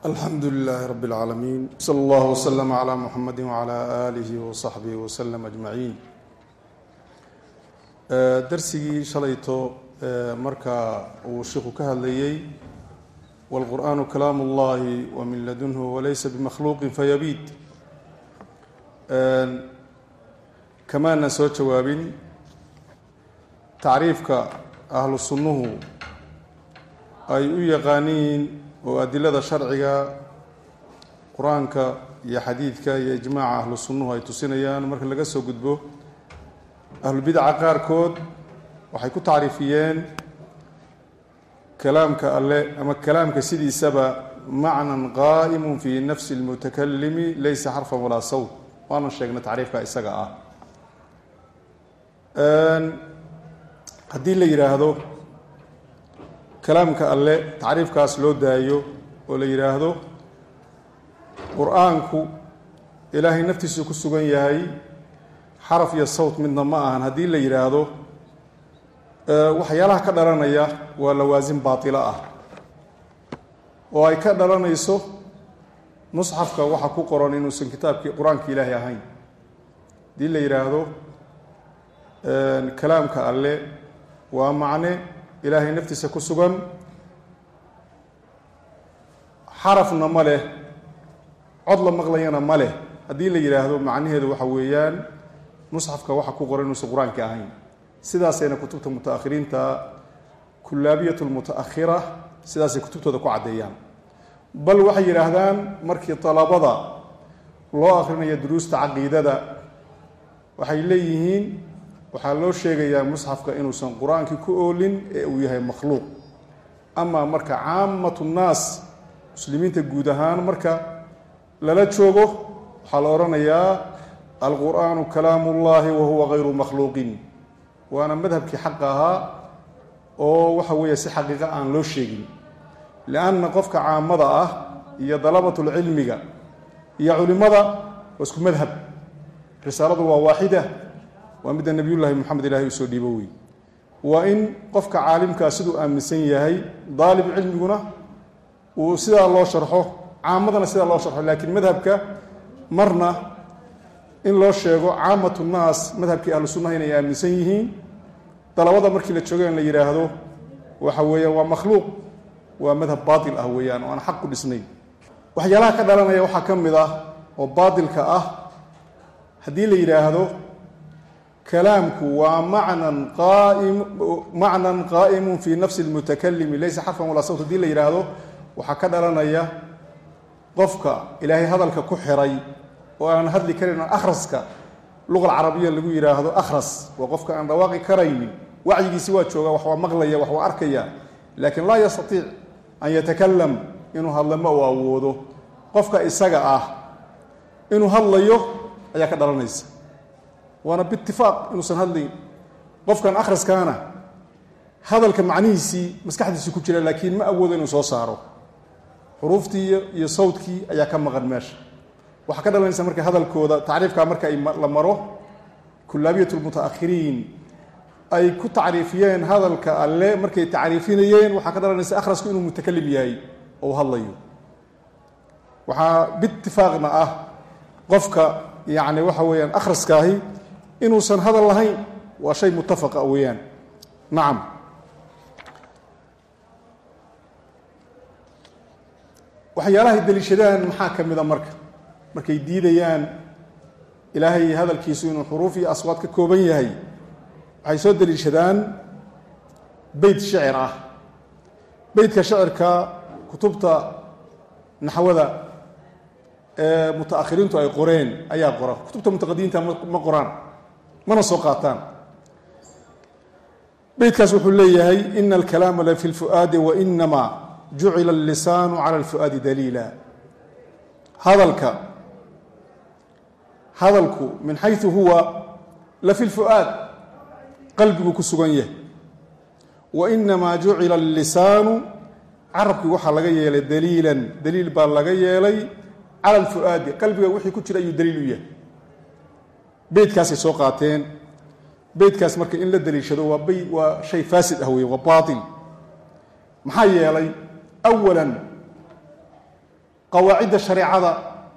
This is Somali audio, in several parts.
الحمد لله رب العالمين صلى الله وسلم على محمد وعلى آله وصحبه وسلم أجمعين درسigii shalayto marka uu sheekhu ka hadlayay والقرآن كلام الله ومن لدنه وليس بمخلوق فيبيد كمان soo jawaabin tacriifka ahlu sunnuhu ay u yaqaaniin oo adilada sharciga quraanka iyo xadiidka iyo ijmaaca ahlu sunnuhu ay tusinayaan marka laga soo gudbo ahlu bidca qaarkood waxay ku tacriifiyeen kalaamka alle ama kalaamka sidiisaba macnan qaa'imun fi nafsi almutakallimi laysa xarfan walaa sawt waana sheegnay tacriifka isaga ah haddii la yidhaahdo kalaamka alle tacriifkaas loo daayo oo la yidhaahdo qur-aanku ilaahay naftiisu ku sugan yahay xaraf iyo sawt midna ma ahan haddii la yidhaahdo waxyaalaha ka dhalanaya waa lawaasin baatilo ah oo ay ka dhalanayso musxafka waxa ku qoran inuusan kitaabkii qur-aanka ilaahay ahayn haddii la yidhaahdo kalaamka alle waa macne ilaahay naftiisa ku sugan xarafna ma leh cod la maqlayana ma leh haddii la yidhaahdo macnaheedu waxa weeyaan musxafka waxa ku qoran inuusan qur-aanka ahayn sidaasayna kutubta mutaakhiriinta kullaabiyatu lmutaakhira sidaasay kutubtooda ku caddeeyaan bal waxay yidhaahdaan markii dalabada loo akhrinayo duruusta caqiidada waxay leeyihiin waxaa loo sheegayaa musxafka inuusan qur-aankii ku oolin ee uu yahay makhluuq amaa marka caamatu nnaas muslimiinta guud ahaan marka lala joogo waxaa la odhanayaa alqur'aanu kalaamu ullahi wa huwa hayru makhluuqin waana madhabkii xaqa ahaa oo waxa weeye si xaqiiqa aan loo sheegin lianna qofka caamada ah iyo dalabatulcilmiga iyo culimmada waa isku madhab risaaladu waa waaxida waa midda nebiyullaahi moxamed ilahay uu soo dhiibo wey waa in qofka caalimkaa siduu aaminsan yahay daalib cilmiguna uu sidaa loo sharxo caamadana sidaa loo sharxo laakiin madhabka marna in loo sheego caamatu nnaas madhabkii ahlu sunnaha inay aaminsan yihiin dalabada markii la joogo in la yidhaahdo waxa weeyaan waa makhluuq waa madhab baatil ah weeyaan oo aan xaq ku dhisnayn waxyaalaha ka dhalanaya waxaa ka mid ah oo baatilka ah haddii la yidhaahdo kalaamku waa macnan qaa'imun fi nafsi lmutakalimi laysa xarfan walaa sawt haddii la yidhaahdo waxaa ka dhalanaya qofka ilaahay hadalka ku xiray oo aan hadli karin akhraska luqa alcarabiya lagu yidhaahdo akhras waa qofka aan dhawaaqi karaynin wacyigiisi waa jooga wax waa maqlaya wax waa arkaya laakiin laa yastatiic an yatakalam inuu hadla ma uu awoodo qofka isaga ah inuu hadlayo ayaa ka dhalanaysa waana biitifaaq inuusan hadlayn qofkan akhraskaana hadalka macnihiisii maskaxdiisii ku jira laakiin ma awoodo inuu soo saaro xuruuftii iyo sawdkii ayaa ka maqan meesha waxaa ka dhalanaysa marka hadalkooda tacriifkaa marka la maro kullaabiyat lmutaakhiriin ay ku tacriifiyeen hadalka alle markay tacriifinayeen waxaa ka dhalanaysa akhrasku inuu mutakalim yahay oo hadlayo waxaa biitifaaqna ah qofka yacni waxa weeyaan akhraskaahi inuusan hadal lahayn waa shay mutafaqa weeyaan nacam waxyaalahay deliishadaan maxaa ka mida markay diidayaan ilaahay hadalkiisu inuu xuruuf iyo aswaad ka kooban yahay waxay soo deliishadaan beyt shicir ah beytka shicirka kutubta naxwada ee mutaakhiriintu ay qoreen ayaa qora kutubta mutaqadimiinta ma qoraan mana soo qaataan beytkaas wuxuu leeyahay ina alkalaama la fi lfu'aadi wainama jucila allisaanu cala alfu'aadi daliila hadalku min xayثu huwa la fi lfu'aad qalbiguu ku sugan yahay wainamaa jucila allisaanu carabkii waxaa laga yeelay daliilan daliil baa laga yeelay cala alfu'aadi qalbiga wixii ku jira ayuu daliil u yahay beytkaasay soo qaateen beytkaas marka in la daliishado waa shay faasid ah wey waa baatil maxaa yeelay awalan qawaacidda shareecada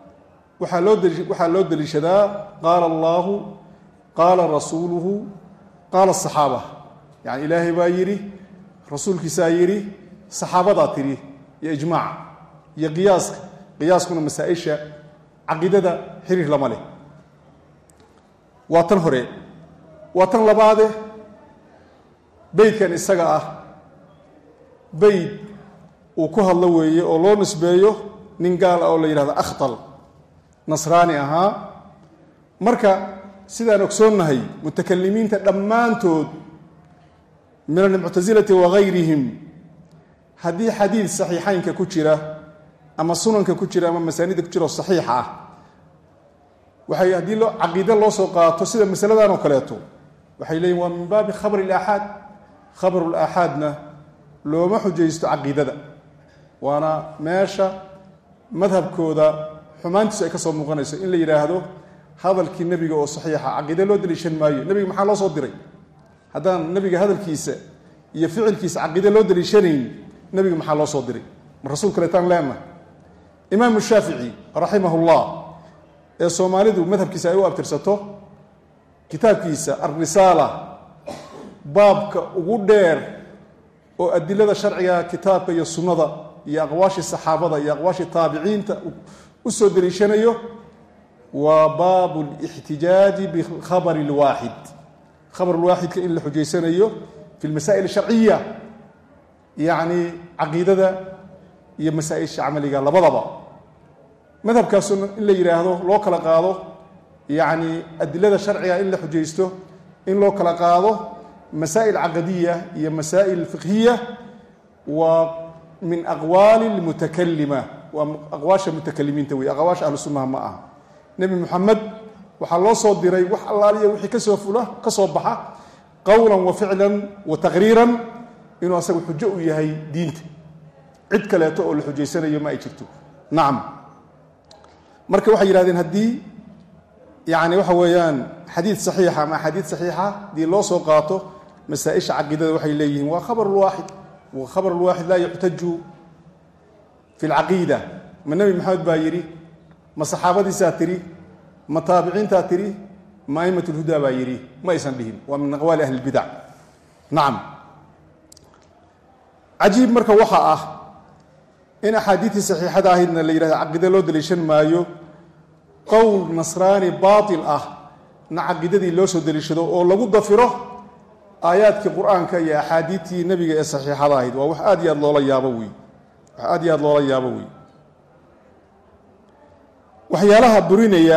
waxaa loo deliishadaa qaala allaahu qaala rasuuluhu qaala asaxaaba, yani ilaahay baa yidhi, rasuulkiisaa yidhi, saxaabadaa tidhi, iyo ijmaac iyo qiyaaska. qiyaaskuna masaa-isha caqiidada xiriir lama leh. waa tan hore. waa tan labaade, beydkan isaga ah beyd uu ku hadlo weeye oo loo nisbeeyo nin gaal ah oo la yidhahdo akhtal, nasraani ahaa. marka sidaan ogsoonnahay mutakalimiinta dhammaantood min almuctasilati wagayrihim haddii xadiid saxiixaynka ku jira ama sunanka ku jira ama masaanida ku jira oo saxiixa ah, waxay haddii caqiide loo soo qaato sida masaladan oo kaleeto, waxay leeyihin waa min baabi khabr ilaaxaad. khabru laaxaadna looma xujaysto caqiidada, waana meesha madhabkooda xumaantiisu ay ka soo muuqanayso in la yidhaahdo hadalkii nebiga oo saxiixa caqiide loo daliishan maayo. nebiga maxaa loo soo diray? haddaan nebiga hadalkiisa iyo ficilkiisa caqiide loo daliishanayn, nebiga maxaa loo soo diray? ma rasuul kaleetaan leenahay? imaamu shaafici raximahullah ee soomaalidu madhabkiisa ay u abtirsato, kitaabkiisa alrisaala, baabka ugu dheer oo adilada sharciga kitaabka iyo sunnada iyo aqwaashii saxaabada iyo aqwaashii taabiciinta u soo daliishanayo, waa baabu lixtijaaji bikhabari lwaaxid. khabar lwaaxidka in la xujaysanayo fi lmasaa'il sharciya, yacni caqiidada iyo masaa-isha camaliga labadaba. madhabkaasuna in la yidhaahdo loo kala qaado, yacni adilada sharciga in la xujaysto in loo kala qaado masaa'il caqadiya iyo masaa'il fiqhiya, waa min aqwaali lmutakalima, waa aqwaasha mutakalimiinta wey, aqwaasha ahlu sunnaha ma aha. nebi moxamed waxaa loo soo diray wax allaaliya wixii ka soo baxa qowlan wa ficlan wa taqriiran inuu asaga xujo u yahay diinta. cid kaleeto oo la xujaysanayo ma ay jirto. nacam. marka waxay yidhahdeen haddii yani waxa weeyaan xadiid saxiixa ama axaadiid saxiixa haddii loo soo qaato masaa-isha caqiidada, waxay leeyihiin waa khabar lwaaxid. wa khabar lwaaxid laa yuxtaju fi lcaqiida. ma nebi maxamed baa yidhi? ma saxaabadiisaa tiri? ma taabiciintaa tiri? ma aimat lhudaa baa yidhi? ma aysan dhihin. waa min aqwaali ahli lbidac. nacam. cajiib marka waxa ah in axaadiidtii saxiixada ahaydna la yidhahda caqiide loo daliishan maayo, qowl nasraani baatil ah na caqiidadii loo soo daliishado oo lagu dafiro aayaadkii qur-aanka iyo axaadiidtii nebiga ee saxiixada ahayd. waa wax aad iyo aad loola yaabo wey. wax aad iyo aad loola yaabo wey. waxyaalaha burinaya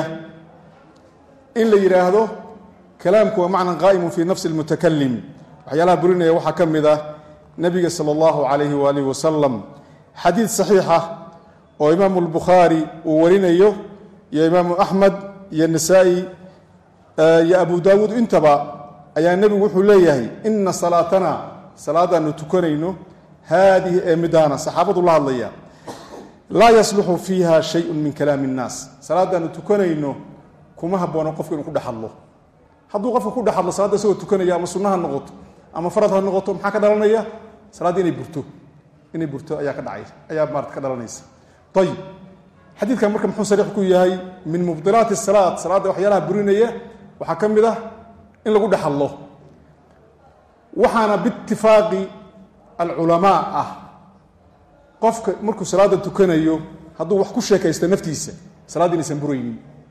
in la yidhaahdo kalaamku waa macnan qaa'imun fii nafsi lmutakalim, waxyaalaha burinaya waxaa ka mid ah nebiga sala allahu calayhi waalihi wasalam xadiid saxiixa oo imaamu albukhaari uu warinayo iyo imaamu axmed iyo nasaa'i iyo abu daawuud intaba, ayaa nebigu wuxuu leeyahay ina salaatana, salaadaanu tukanayno, haadihi ee midaana, saxaabadu la hadlaya, laa yasluxu fiiha shayun min kalaami innaas. salaadaanu tukanayno kuma haboono qofku inuu ku dhex hadlo. hadduu qofka ku dhex hadlo salaadda isagoo tukanaya, ama sunna ha noqoto ama farad ha noqoto, maxaa ka dhalanaya? salaadda inay burto ayaa ka dhacay, ayaa maarata ka dhalanaysa. ayib, xadiidkan marka muxuu sariix ku yahay? min mubdilaati salaad, salaadda waxyaalaha burinaya waxaa ka mid ah in lagu dhex hadlo. waxaana biitifaaqi alculamaa ah qofka markuu salaadda tukanayo hadduu wax ku sheekaysta naftiisa, salaadda inaysan buraynin.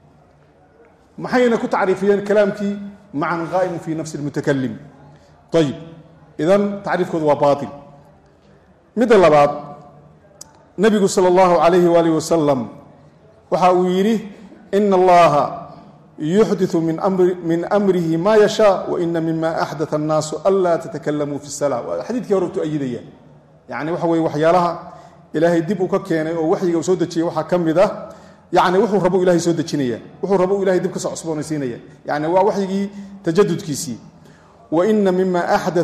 maxayna ku tacriifiyeen kalaamkii macnan qaa'imun fii nafsi lmutakalim. ayib, idan tacriifkoodu waa baatil. midda labaad, nebigu sala allahu calayhi waalihi wasalam waxa uu yidhi ina allaha yuxdiu min amrihi ma yashaa waina mima axdaa annaasu anlaa tatakalamuu fi salaa. waa xadiidkii hore tu ayidaya, yani waxa weye waxyaalaha ilaahay dib uu ka keenay oo waxyiga uu soo dejiyey waxaa ka mid ah, yani wuxuu rabo ilahay soo dejinaya, wuxuu rabo ilahay dib kasoo cusboonaysiinaya, yani waa waxyigii tajadudkiisii. waina mima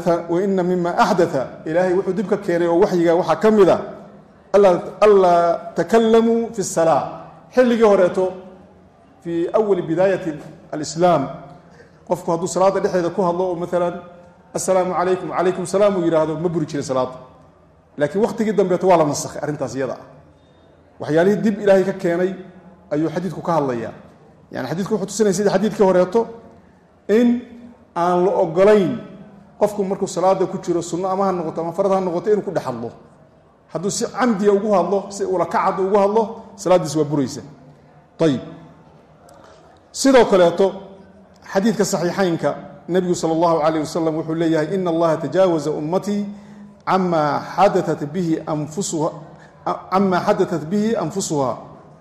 axdaa ilaahay wuxuu dib ka keenay oo waxyiga waxaa ka mid a anlaa takalamuu fi salaa. xilligii horeeto fii awali bidaayati alislaam, qofku hadduu salaada dhexdeeda ku hadlo oo maalan assalaamu calaykum wacalaykum salaam uu yidhaahdo ma buri jirin salaada. laakiin waqtigii dambeeto waa la nasakhay arrintaas iyada ah, waxyaalihii dib ilaahay ka keenay ayuu xadiidku ka hadlayaa. yani xadiidku wuxuu tusinaya sida xadiidkii horeeto in aan la ogolayn qofku markuu salaada ku jiro sunno ama ha noqoto ama farad ha noqoto inuu ku dhex hadlo. hadduu si camdiya ugu hadlo, si ula kacad ugu hadlo, salaadiis waa buraysa. ayib sidoo kaleeto xadiidka saxiixaynka nebigu sala allahu calayh wasalam wuxuu leeyahay ina allaha tajaawaza ummatii camaa xadatat bihi anfusuha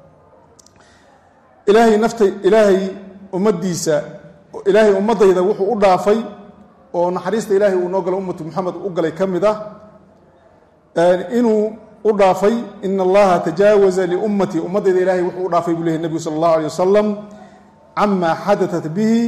ilaahay ummadayda wuxuu u dhaafay oo naxariista ilaahay uu noo gala ummatu muxamed u galay ka mid ah inuu u dhaafay ina allaha tajaawaza liummatii ummadayda ilaahay wuxuu u dhaafay buu leyahy nebigu sala allahu alay wasalam camaa xadatat bihi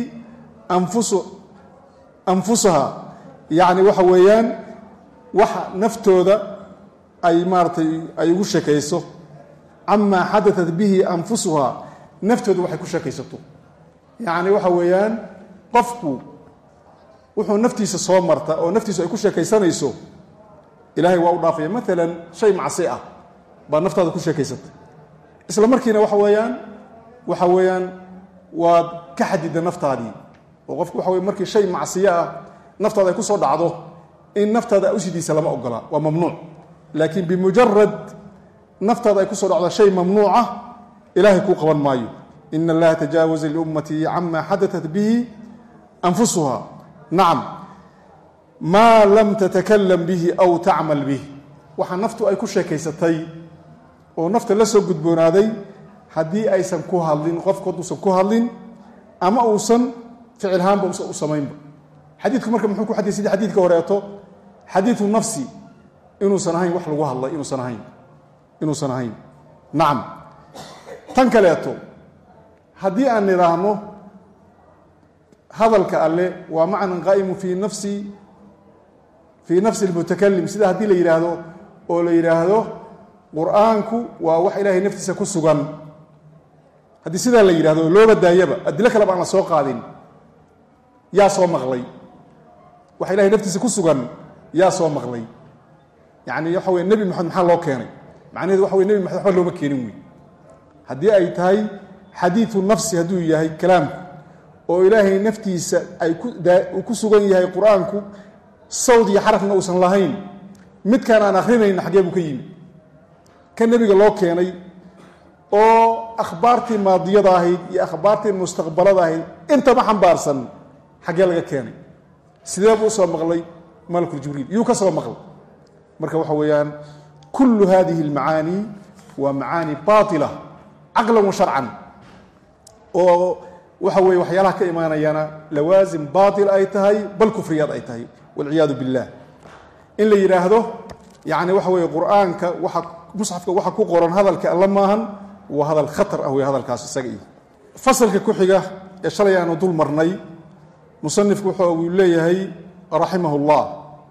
anfusaha yacni waxa weeyaan waxa naftooda ay maaratay ay ugu sheekayso camaa xadatat bihi anfusuha naftooda waxay ku sheekaysato. yacni waxa weeyaan qofku wuxuu naftiisa soo marta oo naftiisu ay ku sheekaysanayso ilaahay waa u dhaafaya. maalan shay macsi ah baa naftaada ku sheekaysatay, isla markiina waxa weeyaan waad ka xadida naftaadii oo qofku waxa weye markii shay macsiyo ah naftaada ay ku soo dhacdo in naftaada usidiisa lama ogola, waa mamnuuc. laakiin bimujarad naftaada ay ku soo dhacdo shay mamnuuca ilaahay kuu qaban maayo. ina allaha tajaawaza liummatii camaa xadatat bihi anfusuha nacam maa lam tatakalam bihi aw tacmal bih. waxa naftu ay ku sheekaysatay oo nafta la soo gudboonaaday haddii aysan ku hadlin, qofku hadduusan ku hadlin ama uusan ficilhaanba usan u samaynba. xadiidku marka muxuu ku xadiisay xadiidka horeeto xadiidu nafsi inuusan ahayn wax lagu hadlay inuusan ahayn nacam. tan kaleeto haddii aan nidhaahno hadalka alle waa macnan qaa'imu fii nafsi almutakalim, sida haddii la yidhaahdo oo la yidhaahdo qur'aanku waa wax ilaahay naftiisa ku sugan, haddii sidaa la yidhahdo looba daayaba adilo kaleba aan la soo qaadin, yaa soo maqlay? wax ilahay naftiisa ku sugan yaa soo maqlay? yani waxa weye nebi maxamed maxaa loo keenay? macnaheedu waxa wey nebi maxamed waxba looma keenin wey. haddii ay tahay xadiidu nafsi hadduu yahay kalaamku oo ilaahay naftiisa uu ku sugan yahay qur'aanku sawd iyo xarafna uusan lahayn, midkaan aan akrinayna xaggee buu ka yimi? ka nebiga loo keenay oo akhbaartii maadiyada ahayd iyo akhbaartii mustaqbalada ahayd intaba xambaarsan xaggee laga keenay? sidee buu usoo maqlay malakul jibriil? yuu ka soo maqlay? marka waxa weeyaan kullu hadihi almacaani waa macaani baatila caqlan wa sharcan, oo waxa weeye waxyaalaha ka imaanayana lawaasim baatil ay tahay bal kufriyaad ay tahay walciyaadu billah. in la yidhaahdo yani waxa weeye qur'aanka musxafka waxa ku qoran hadalka alla maahan, waa hadal khatar ah wey hadalkaas isaga iyo. fasalka ku xiga ee shalay aanu dul marnay musanifku wuxuu leeyahay raximah اllah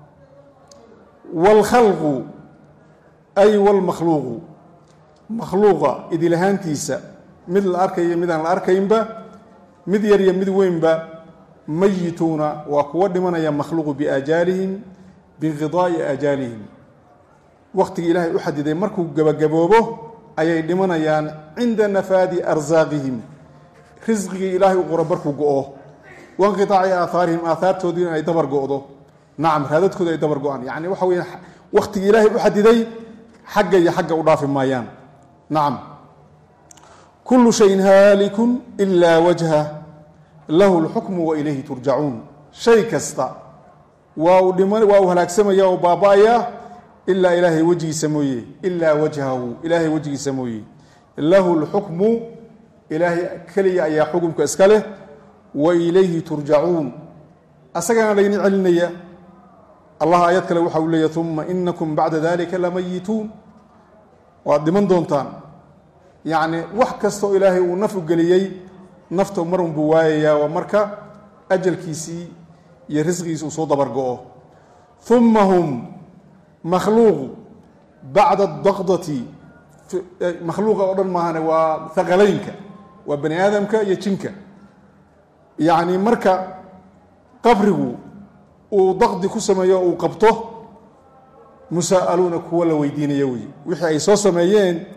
wاlkhalqu ay wاlmakhluuqu, makhluuqa idilahaantiisa mid la arkayo mid aan la arkaynba, mid yar iyo mid weynba, mayituuna waa kuwa dhimanaya makhluuqu biaajaalihim biinqidaa'i aajaalihim. wakhtigii ilaahay u xadiday markuu gabagaboobo ayay dhimanayaan cinda nafaadi arsaaqihim, risqigii ilaahay u qoro barkuu go'o, wainqitaaci aahaarihim aahaartoodiina ay dabar go'do. nacam raadadkooda ay dabar go'aan. yani waxa weeye wakhtigii ilaahay u xadiday xagga iyo xagga u dhaafi maayaan. nacam kullu shayin haalikun ilaa wajha lahu lxukmu wa ilayhi turjacuun. shay kasta waa uu halaagsamaya oo baaba'aya ilaa ilaahay wejigiisa mooye, ilaa wajhahu ilaahay wejigiisa mooye. lahu lxukmu ilaahay keliya ayaa xukumka iska leh, wa ilayhi turjacuun asagana layni celinaya. allah aayad kale waxa uu leeyahy uma inakum bacda dalika lamayituun, waad dhiman doontaan. yacni wax kastoo ilaahay uu naf u geliyey nafta marun buu waayayaa, waa marka ajalkiisii iyo risqigiisi uu soo dabar go'o. uma hum makhluuqu bacda daqdati, makhluuqa oo dhan maahane waa haqalaynka, waa bani aadamka iyo jinka. yacni marka qabrigu uu daqdi ku sameeyo uu qabto musaa'aluuna kuwa la weydiinaya wey, wixii ay soo sameeyeen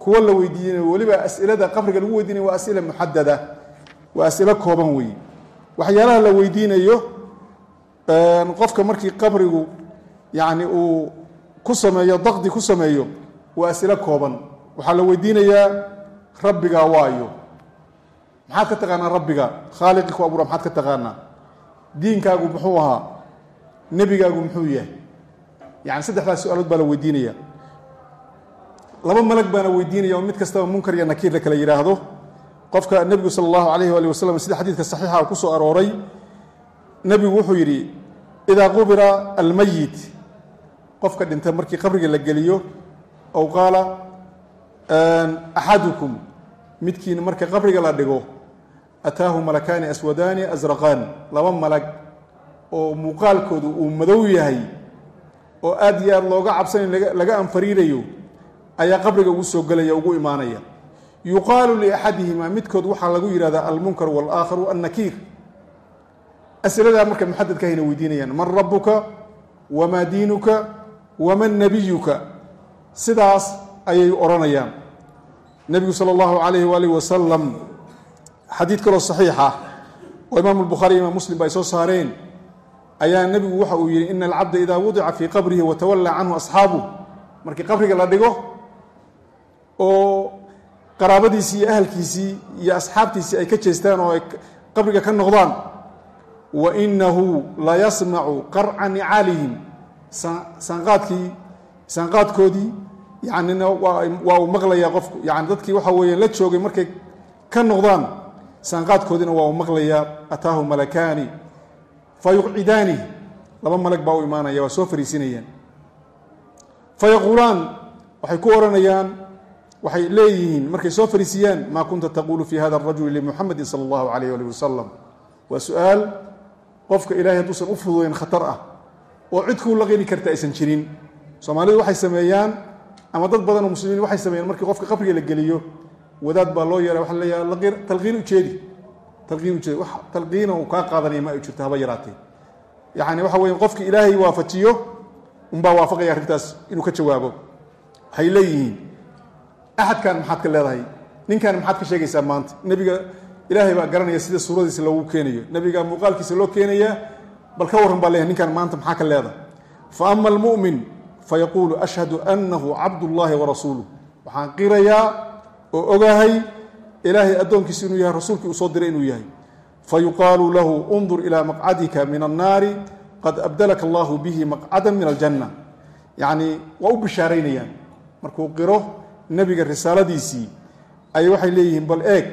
kuwa la weydiinayo weliba as'ilada qabriga lagu weydiinayo waa as'ila muxadada waa as'ilo kooban weeye waxyaalaha la weydiinayo qofka markii qabrigu yani uu ku sameeyo daqdi ku sameeyo waa as'ilo kooban waxaa la weydiinayaa rabbiga waayo maxaad ka taqaanaa rabbiga khaaliqi ku abuura maxaad ka taqaanaa diinkaagu muxuu ahaa nebigaagu muxuu yahay yani saddexdaas su-aalood baa la weydiinaya laba malag baana weydiinaya oo mid kastaba munkar iyo nakiir la kala yidhaahdo qofka nebigu sala allahu calayhi waali wasalam sida xadiidka saxiixa ku soo arooray nebigu wuxuu yidhi idaa qubira almayit qofka dhinta markii qabriga la geliyo ow qaala axadukum midkiina marka qabriga la dhigo ataahu malakaani aswadaani asraqaan laba malag oo muuqaalkoodu uu madow yahay oo aad iyo aad looga cabsanayo laga anfariirayo ayaa qabriga ugu soo gelaya ugu imaanaya yuqaalu liaxadihimaa midkood waxaa lagu yidhahdaa almunkar walaakharu annakiir as'iladaa marka muxadadka hayna weydiinayaan man rabbuka wamaa diinuka waman nabiyuka sidaas ayay odhanayaan nebigu sala allahu calayhi waalihi wasalam xadiid kaloo saxiixa oo imaamu albukhaari imaam muslim ba ay soo saareen ayaa nebigu waxa uu yidhi ina alcabda idaa wudica fii qabrihi watawallaa canhu asxaabuh markii qabriga la dhigo oo qaraabadiisii iyo ahalkiisii iyo asxaabtiisii ay ka jeestaan oo ay qabriga ka noqdaan wa inahu la yasmacu qarca nicaalihim saanqaadkoodii yanina waa uu maqlayaa qofku yani dadkii waxa weeye la joogay markay ka noqdaan saanqaadkoodiina waa uu maqlayaa ataahu malakaani fa yuqcidaani laba malag baa u imaanaya waa soo fariisinayaan fa yaquulaan waxay ku odhanayaan waxay leeyihiin markay soo fariisiyaan maa kunta taquulu fi hada arajuli limuxamedin sala allahu calayh alih wasalam waa su-aal qofka ilahay hadduusan u fududayn khatar ah oo cid kuu laqini karta aysan jirin soomaalidu waxay sameeyaan ama dad badan oo muslimiin waxay sameeyaan markii qofka qabriga la geliyo wadaad baa loo yeeray waxa la leeyahay talqiin ujeedi wax talqiina uu kaa qaadanaya ma ay jirto haba yaraatee yani waxa weeye qofki ilaahay waafajiyo unbaa waafaqaya arrintaas inuu ka jawaabo waxay leeyihiin axadkan maxaad ka leedahay ninkan maxaad ka sheegaysaa maanta nebiga ilaahay baa garanaya sida suuradiisa loogu keenayo nebiga muuqaalkiisa loo keenaya bal ka warran baa leeyahay ninkan maanta maxaa ka leedahay fa ama almu'min fayaquulu ashhadu annahu cabdullaahi warasuuluh waxaan qirayaa oo ogahay ilaahay addoonkiisa inuu yahay rasuulkii uu soo diray inuu yahay fayuqaalu lahu undur ilaa maqcadika min annaari qad abdalaka allahu bihi maqcadan min aljanna yacni waa u bishaaraynayaan markuu qiro nebiga risaaladiisii ayay waxay leeyihiin bal eeg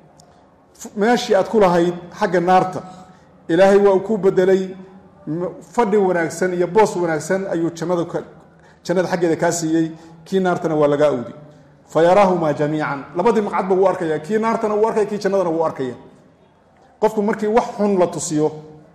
meeshii aad ku lahayd xagga naarta ilaahay waa uu ku bedelay fadhi wanaagsan iyo boos wanaagsan ayuu jannada xaggeeda kaa siiyey kii naartana waa lagaa awdi fa yaraahumaa jamiican labadii maqcadba wuu arkaya kii naartana wuu arkaya kii jannadana wuu arkaya qofku markii wax xun la tusiyo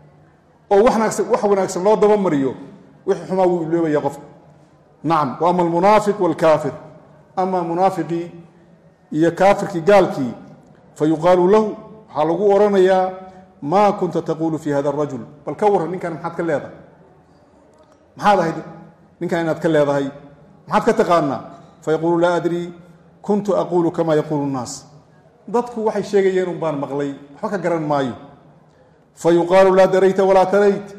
oo wax wanaagsan loo dabamariyo wixii xumaa wuu iloobaya qofka nacam wa ama almunaafiq waalkaafir ama munaafiqii iyo kaafirkii gaalkii fa yuqaalu lahu waxaa lagu odhanayaa maa kunta taquulu fi hada arajul bal ka warran ninkan maxaad ka leedahay maxaad ahayd ninkan inaad ka leedahay maxaad ka taqaanaa fa yaquulu laa adrii kuntu aquulu kama yaquulu nnaas dadku waxay sheegayeen un baan maqlay waxba ka garan maayo fa yuqaalu laa darayta walaa talayt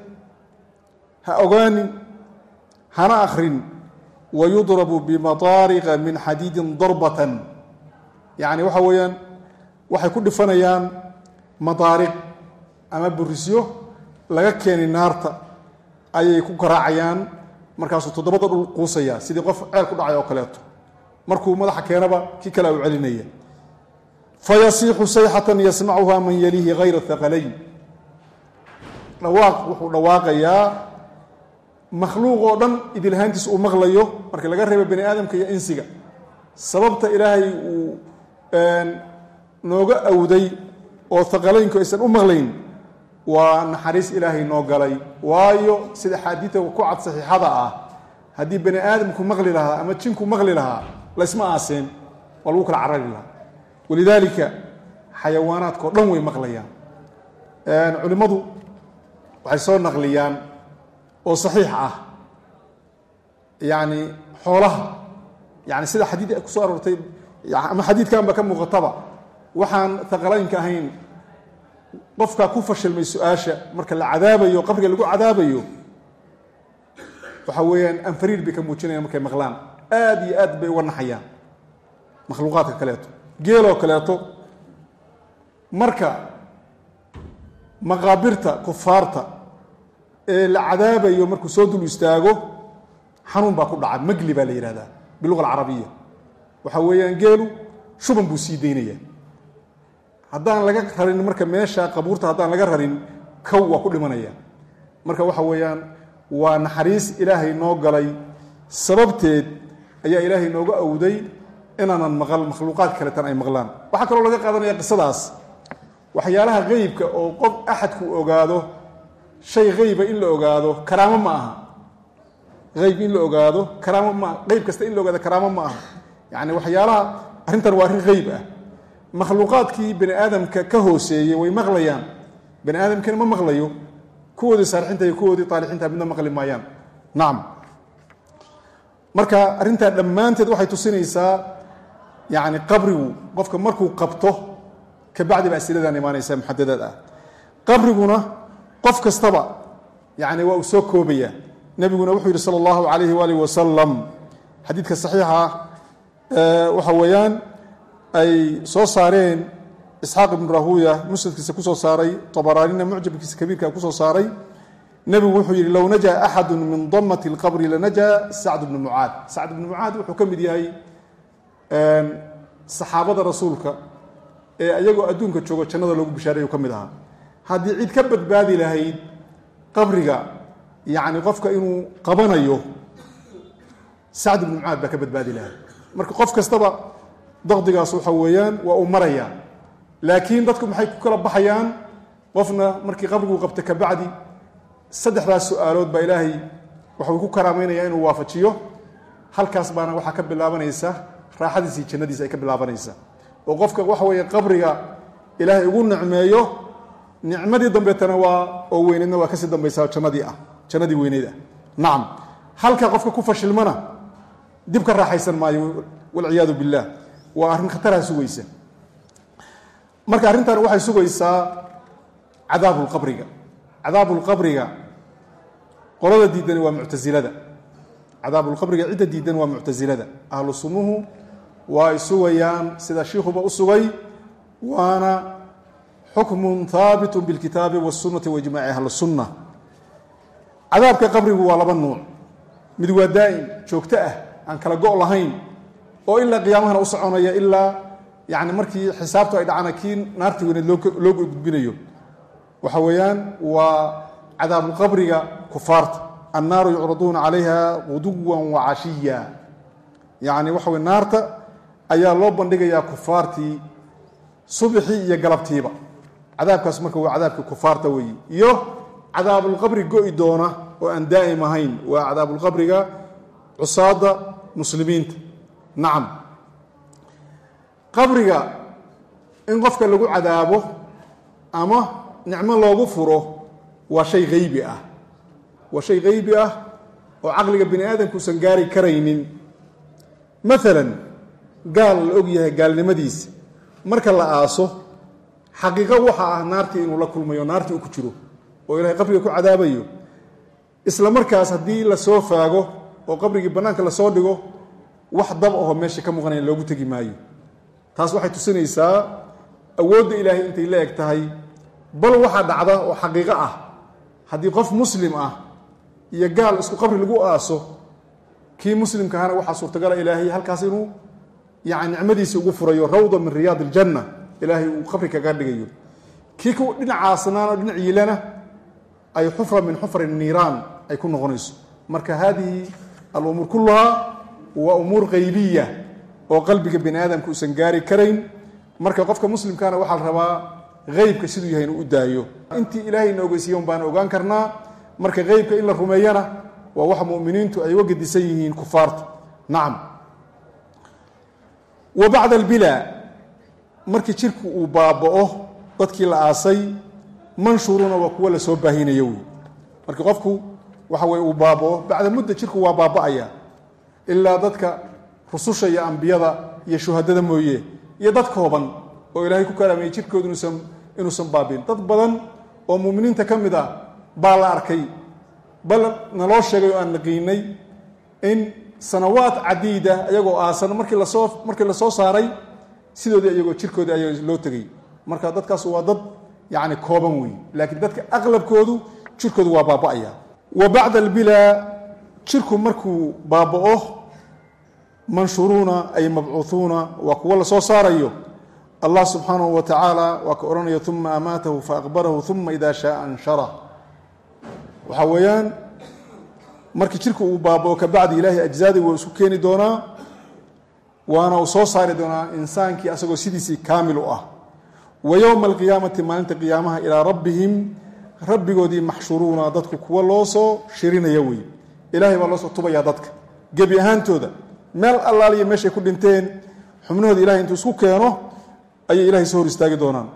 ha ogaanin hana akrin wayudrabu bimadaariqa min xadiidin darbatan yacni waxa weeyaan waxay ku dhifanayaan madaariq ama burisyo laga keenay naarta ayay ku garaacayaan markaasuu toddobada dhul quusaya sidii qof ceel ku dhacay oo kaleeto markuu madaxa keenaba kii kale u celinaya fayasiixu sayxatan yasmacuha man yalihi hayra thaqalayn dhawaaq wuxuu dhawaaqayaa makhluuq oo dhan idilhaantiis uu maqlayo marka laga reebo bani aadamka iyo insiga sababta ilaahay uu nooga awday oo thaqalaynku aysan u maqlayn waa naxariis ilaahay noo galay waayo sida xaadiita ku cad saxiixada ah haddii bani aadamku maqli lahaa ama jinku maqli lahaa laysma aaseen waa lagu kala carari lahaa walidaalika xayawaanaadkao dhan way maqlayaan culimmadu waxay soo naqliyaan oo saxiix ah yacni xoolaha yani sida xadiid ku soo aroortay ama xadiidkanba ka muuqataba waxaan thaqalaynka ahayn qofkaa ku fashilmay su-aasha marka la cadaabayo qabriga lagu cadaabayo waxa weeyaan anfariir bay ka muujinayaan markay maqlaan aad iyo aad bay uga naxayaan makhluuqaadka kaleeto geeloo kaleeto marka maqaabirta kufaarta ee la cadaabayo markuu soo dul istaago xanuun baa ku dhaca magli baa la yihahdaa biluga alcarabiya waxa weeyaan geelu shuban buu sii daynaya haddaan laga rarin marka meesha qabuurta haddaan laga rarin kow waa ku dhimanaya marka waxa weeyaan waa naxariis ilaahay noo galay sababteed ayaa ilaahay nooga awday inaanan maqal makhluuqaad kaleetan ay maqlaan waxaa kaloo laga qaadanaya qisadaas waxyaalaha qeybka oo qof axadku ogaado shay qeyba in la ogaado karaamo ma aha qeyb in la ogaado karaamo ma aha qeyb kasta in la ogaado karaamo ma aha yacni waxyaalaha arrintan waa arrin qeyb ah makhluuqaadkii bani aadamka ka hooseeyey way maqlayaan bani aadamkina ma maqlayo kuwoodii saalixiinta iyo kuwoodii taalixiinta midna maqli maayaan nacam marka arrintaa dhammaanteed waxay tusinaysaa yacni qabrigu qofka markuu qabto kabacdi baa asiladan imaanaysa muxadadaad ah qabriguna qof kastaba yani waa uu soo koobaya nebiguna wuxuu yihi sala allahu calayhi waalihi wasalam xadiidka saxiixa waxa weeyaan ay soo saareen isxaaq ibnu rahuya musnadkiisa kusoo saaray tabaraanina mucjabkiisa kabiirka kusoo saaray nebigu wuxuu yihi low najaa axadu min damati اlqabri lanajaa sacd bnu mucaad sacd bnu mucaad wuxuu ka mid yahay saxaabada rasuulka ee ayagoo adduunka joogo jannada loogu bishaareeyo ka mid ahaa haddii cid ka badbaadi lahayd qabriga yacni qofka inuu qabanayo sacd ibnu mucaad baa ka badbaadi lahayd marka qof kastaba daqdigaas waxa weeyaan waa uu maraya laakiin dadku maxay ku kala baxayaan qofna markii qabriguu qabta kabacdi saddexdaas su-aalood baa ilaahay waxuu ku karaameynaya inuu waafajiyo halkaas baana waxaa ka bilaabanaysa raaxadiisii jannadiisa ay ka bilaabanaysa oo qofka waxa weeye qabriga ilaahay ugu nicmeeyo nicmadii dambeetana waa oo weyneedna waa kasii dambaysaa jannadii ah jannadii weyneyd ah nacam halka qofka ku fashilmana dib ka raaxaysan maayo walciyaadu billaah waa arrin khataraha sugaysa marka arrintan waxay sugaysaa cadaabulqabriga cadaabulqabriga qolada diidan waa muctasilada cadaabulqabriga cidda diidan waa muctasilada ahlu sunnuhu waa ay sugayaan sida shiikuba u sugay waana xukmun haabitun bilkitaabi wasunati waijmaaci ahli sunna cadaabka qabrigu waa laba nuuc mid waa daa'im joogto ah aan kala go' lahayn oo ilaa qiyaamahana u soconaya ilaa yani markii xisaabtu ay dhacana kii naartii weyneed loo gudbinayo waxa weeyaan waa cadaabuqabriga kufaarta annaaru yucraduuna calayha guduwan wacashiya yani waxa wey naarta ayaa loo bandhigayaa kufaartii subxii iyo galabtiiba cadaabkaas marka waa cadaabkii kufaarta weeye iyo cadaabulqabri go'i doona oo aan daa'im ahayn waa cadaabulqabriga cusaada muslimiinta nacam qabriga in qofka lagu cadaabo ama nicmo loogu furo waa shay haybi ah waa shay haybi ah oo caqliga bini aadamkuusan gaari karaynin maalan gaal la og yahay gaalnimadiisa marka la aaso xaqiiqo waxa ah naartii inuu la kulmayo naartii uu ku jiro oo ilaahay qabriga ku cadaabayo isla markaas haddii la soo faago oo qabrigii bannaanka lasoo dhigo wax dab ahoo meesha ka muuqanaya loogu tegi maayo taas waxay tusinaysaa awoodda ilaahay intay la eg tahay bal waxaa dhacda oo xaqiiqo ah haddii qof muslim ah iyo gaal isku qabri lagu aaso kii muslimkaahana waxaa suurtagala ilaahay halkaas inuu yani nicmadiisa ugu furayo rawda min riyaad iljanna ilaahay uu qabri kaga dhigayo kii ku dhinacaasnaan oo dhinac yiilana ay xufra min xufri niiraan ay ku noqonayso marka haadihi alumuur kulluhaa waa umuur qaybiya oo qalbiga bini aadamka uusan gaari karayn marka qofka muslimkaana waxaa la rabaa heybka siduu yahay inuu u daayo intii ilaahay na ogeysiiye un baan ogaan karnaa marka heybka in la rumeeyana waa waxa muminiintu ay uga gedisan yihiin kufaarta nacam wa bacda albilaa markii jirku uu baaba'o dadkii la aasay manshuuruna waa kuwo lasoo baahinayo wey markii qofku waxa weye uu baaba'o bacda mudda jirku waa baaba'aya ilaa dadka rususha iyo ambiyada iyo shuhadada mooye iyo dad kooban oo ilaahay ku karaameeyey jirkooda inuusan baabin. dad badan oo muuminiinta ka mid ah baa la arkay bal naloo sheegay oo aan naqiinay in sanawaad cadiida iyagoo aasan markii la soo saaray sidoodii iyagoo jirkoodii ayaa loo tegay. marka dadkaas waa dad yani kooban wey, laakiin dadka aqlabkoodu jirkoodu waa baaba'aya. wa bacda albilaa jirku markuu baaba'o manshuruuna ay mabcuuhuuna waa kuwa la soo saarayo. allah subxaanahu wa tacaala waa ka odhanaya uma amaatahu faaqbarahu uma ida shaaa anshara. waxaa weeyaan markii jirku uu baaba'o kabacdi ilaahay ajzaadii waa isku keeni doonaa, waana uu soo saari doonaa insaankii asagoo sidiisii kaamil u ah. wa yowma alqiyaamati maalinta qiyaamaha ilaa rabbihim rabbigoodii maxshuruuna dadku kuwa loo soo shirinaya wey. ilaahay baa loo soo tubayaa dadka gebi ahaantooda meel allaaliya meeshay ku dhinteen xubnahooda ilahay intuu isku keeno ayay ilahay soo hor istaagi doonaan.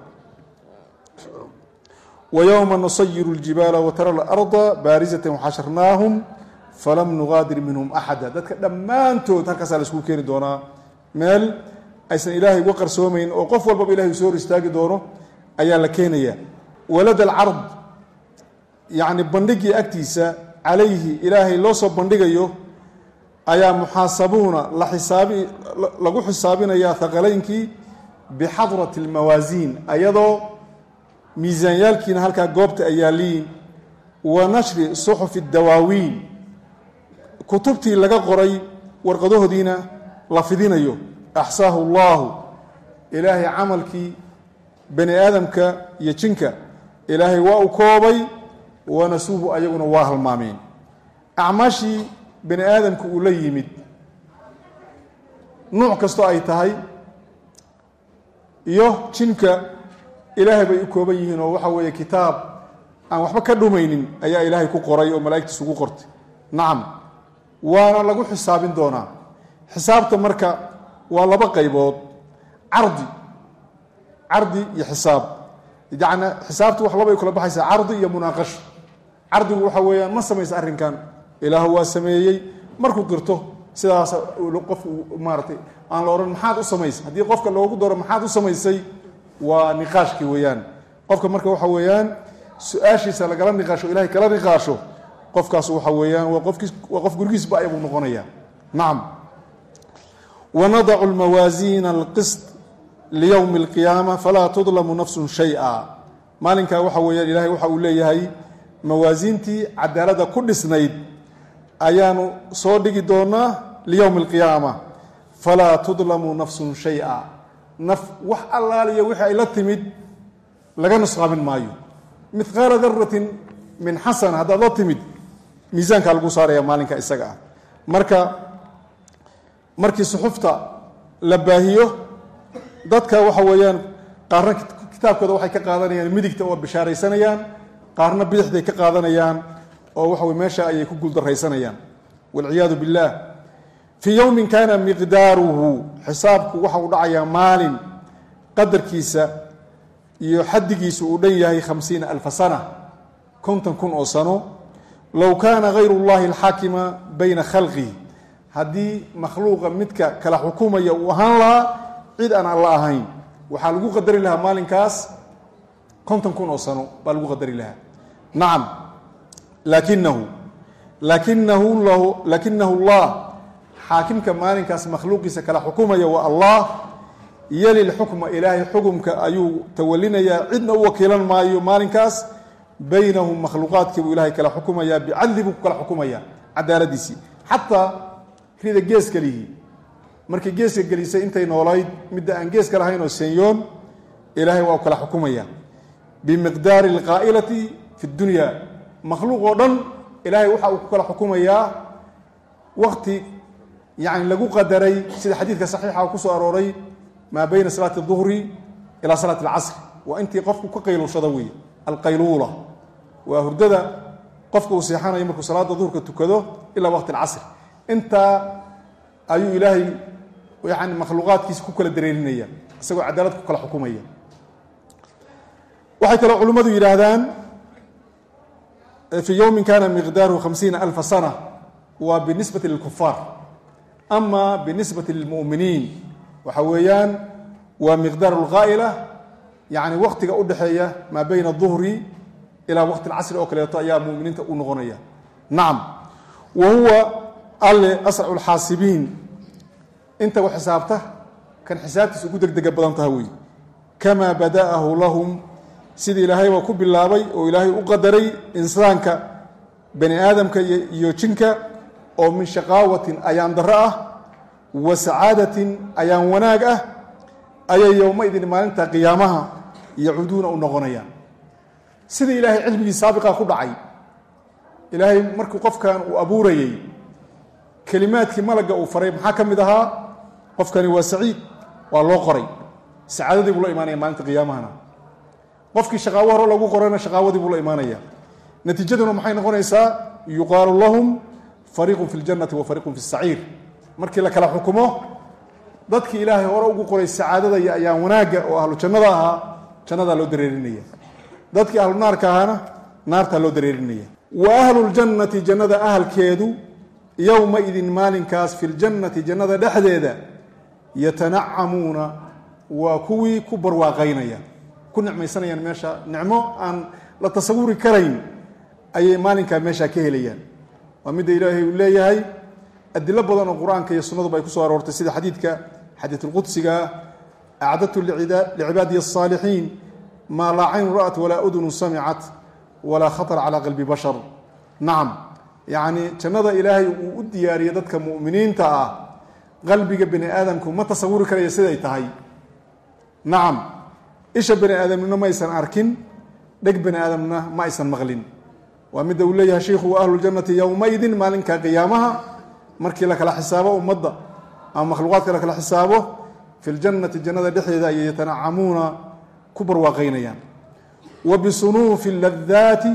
wa yowma nusayiru ljibaala watara alarda baarizatan waxasharnaahum falam nugaadir minhum axada. dadka dhammaantood halkaasaa la isku keeni doonaa meel aysan ilaahay uga qarsoomayn oo qof walbaba ilahay soo hor istaagi doono ayaa la keenaya. walada alcard yacni bandhigii agtiisa calayhi ilaahay loo soo bandhigayo ayaa muxaasabuuna lagu xisaabinayaa haqalaynkii bixadrati almawaasiin ayadoo miisaanyaalkiina halkaa goobta ay yaaliin. wa nashri suxufi dawaawiin kutubtii laga qoray warqadahoodiina la fidinayo. axsaahu allaahu ilaahay camalkii bani aadamka iyo jinka ilaahay waa u koobay, wanasuuhu ayaguna waa halmaameen. acmaashii bani aadamka uu la yimid nuuc kastoo ay tahay iyo jinka ilaahay bay u kooban yihiin oo waxa weeye kitaab aan waxba ka dhumaynin ayaa ilaahay ku qoray oo malaa'igtiis ugu qortay. nacam, waana lagu xisaabin doonaa. xisaabta marka waa laba qaybood, cardi iyo xisaab. yacni xisaabtu wax labay kula baxaysaa, cardi iyo munaaqasho. cardigu waxa weeyaan ma samaysa arrinkan, ilaahu waa sameeyey markuu qirto sidaas qofku maaratay aan la odhan maxaad u samaysay. haddii qofka loogu daro maxaad u samaysay waa niqaashkii weeyaan. qofka marka waxa weeyaan su-aashiisa lagala niqaasho ilahay kala niqaasho qofkaas waxa weeyaan waa qof gurigiisba ayabuu noqonaya. nacam. wanadacu lmawaasiina alqisط liyowmi alqiyaama falaa tudlamu nafsun shay-a. maalinkaa waxa weeyaan ilahay waxa uu leeyahay mawaasiintii cadaaladda ku dhisnayd ayaanu soo dhigi doonaa liyowmi alqiyaama falaa tudlamu nafsun shay-a. naf wax allaaliya wixii ay la timid laga nusqaamin maayo. midqaala daratin min xasana haddaad la timid miisaankaa lagu saaraya maalinka isaga ah. markii suxufta la baahiyo dadka waxa weeyaan qaarna kitaabkooda waxay ka qaadanayaan midigta oo bishaaraysanayaan, qaarna bidixday ka qaadanayaan oo waxa wey meesha ayay ku guuldaraysanayaan walciyaadu billaah. fii yowmin kaana miqdaaruhu xisaabku waxa uu dhacayaa maalin qadarkiisa iyo xaddigiisu uu dhan yahay 50,000 sana 50,000 oo sano. low kaana hayru llahi alxaakima bayna khalqihi haddii makhluuqa midka kala xukumaya uu ahaan lahaa cid aan alla ahayn waxaa lagu qadari lahaa maalinkaas 50,000 oo sano baa lagu qadari lahaa. nacam, lakinahu allah xaakimka maalinkaas makhluuqiisa kala xukumaya waa allah. yali lxukma ilaahay xukumka ayuu tawalinayaa, cidna u wakiilan maayo maalinkaas. baynahum makhluuqaadkii buu ilahay kala xukumayaa, bicadli buu ku kala xukumaya cadaaladiisii. xataa rida geeska lihi markay geeska gelisay intay noolayd midda aan geeska lahayn oo senyoon ilaahay waa u kala xukumaya bimiqdaari alqaa'ilati fi dunya. makhluuq oo dhan ilaahay waxa uu ku kala xukumayaa waqti yani lagu qadaray, sida xadiidka saxiixa ku soo arooray maa bayna salaati duhri ilaa salaati alcasri. waa intii qofku ka qayluushada weeye. alqayluula waa hurdada qofka uu seexanayo markuu salaada duhurka tukado ilaa waqti alcasri. intaa ayuu ilaahay yani makhluuqaadkiisa ku kala dareerinaya isagoo cadaalad ku kala xukumaya. waxay kaloo culimmadu yidhaahdaan fii yowmin kaana miqdaaruhu 50,000 sana waa binisbati lilkufaar. ama binisbati lilmu'miniin waxa weeyaan waa miqdaar alqaa'ila yani waqtiga u dhaxeeya maa bayna aduhri ilaa waqti alcasri oo kaleeto ayaa mu'miniinta u noqonaya nacam wa huwa alle asracu alxaasibiin inta wax xisaabta kan xisaabtiisa ugu degdega badan taha wey kamaa bada'ahu lahum sidii ilaahay waa ku bilaabay oo ilaahay u qadaray insaanka bani aadamka iyo jinka oo min shaqaawatin ayaan darro ah wa sacaadatin ayaan wanaag ah ayay yowmaidin maalinta qiyaamaha yacuuduuna u noqonayaan sidii ilaahay cilmigii saabiqa ku dhacay ilaahay markuu qofkan uu abuurayey kelimaadkii malagga uu faray maxaa ka mid ahaa qofkani waa saciid waa loo qoray sacaadadii buu la imaanaya maalinta qiyaamahana qofkii shaqaawo hore lagu qorayna shaqaawadii buu la imaanaya natiijaduna maxay noqonaysaa yuqaalu lahum fariiqun fi ljannati wa fariiqun fi saciir markii la kala xukumo dadkii ilaahay hore ugu qoray sacaadada iyo ayaan wanaagga oo ahlu jannada ahaa jannadaa loo dareerinaya dadkii ahlu naarka ahaana naartaa loo dareerinaya wa ahlu ljannati jannada ahalkeedu yowmaidin maalinkaas fi ljannati jannada dhexdeeda yatanacamuuna waa kuwii ku barwaaqaynaya ku nicmaysanayaan meesha nicmo aan la tasawuri karayn ayay maalinkaa meeshaa ka helayaan waa midda ilaahay uu leeyahay adilo badan oo qur-aanka iyo sunnaduba ay ku soo aroortay sida xadiidka xadiisulqudsiga acdadtu licibaadiyi الصaalixiin maa laa caynu ra'at walaa udunu samicat walaa khaطر calى qalbi bashar nacam yacni jannada ilaahay uu u diyaariyey dadka mu'miniinta ah qalbiga bani aadamku ma tasawuri karaya siday tahay nacam isha bani aadamnina ma aysan arkin dheg bani aadamna ma aysan maqlin waa midda uu leeyahay sheikhu wa ahlu ljannati yowmaidin maalinka qiyaamaha markii la kala xisaabo ummadda ama makhluuqaadka la kala xisaabo fi ljannati jannada dhexdeeda ayay yatanacamuuna ku barwaaqaynayaan wa bisunuufi ladaati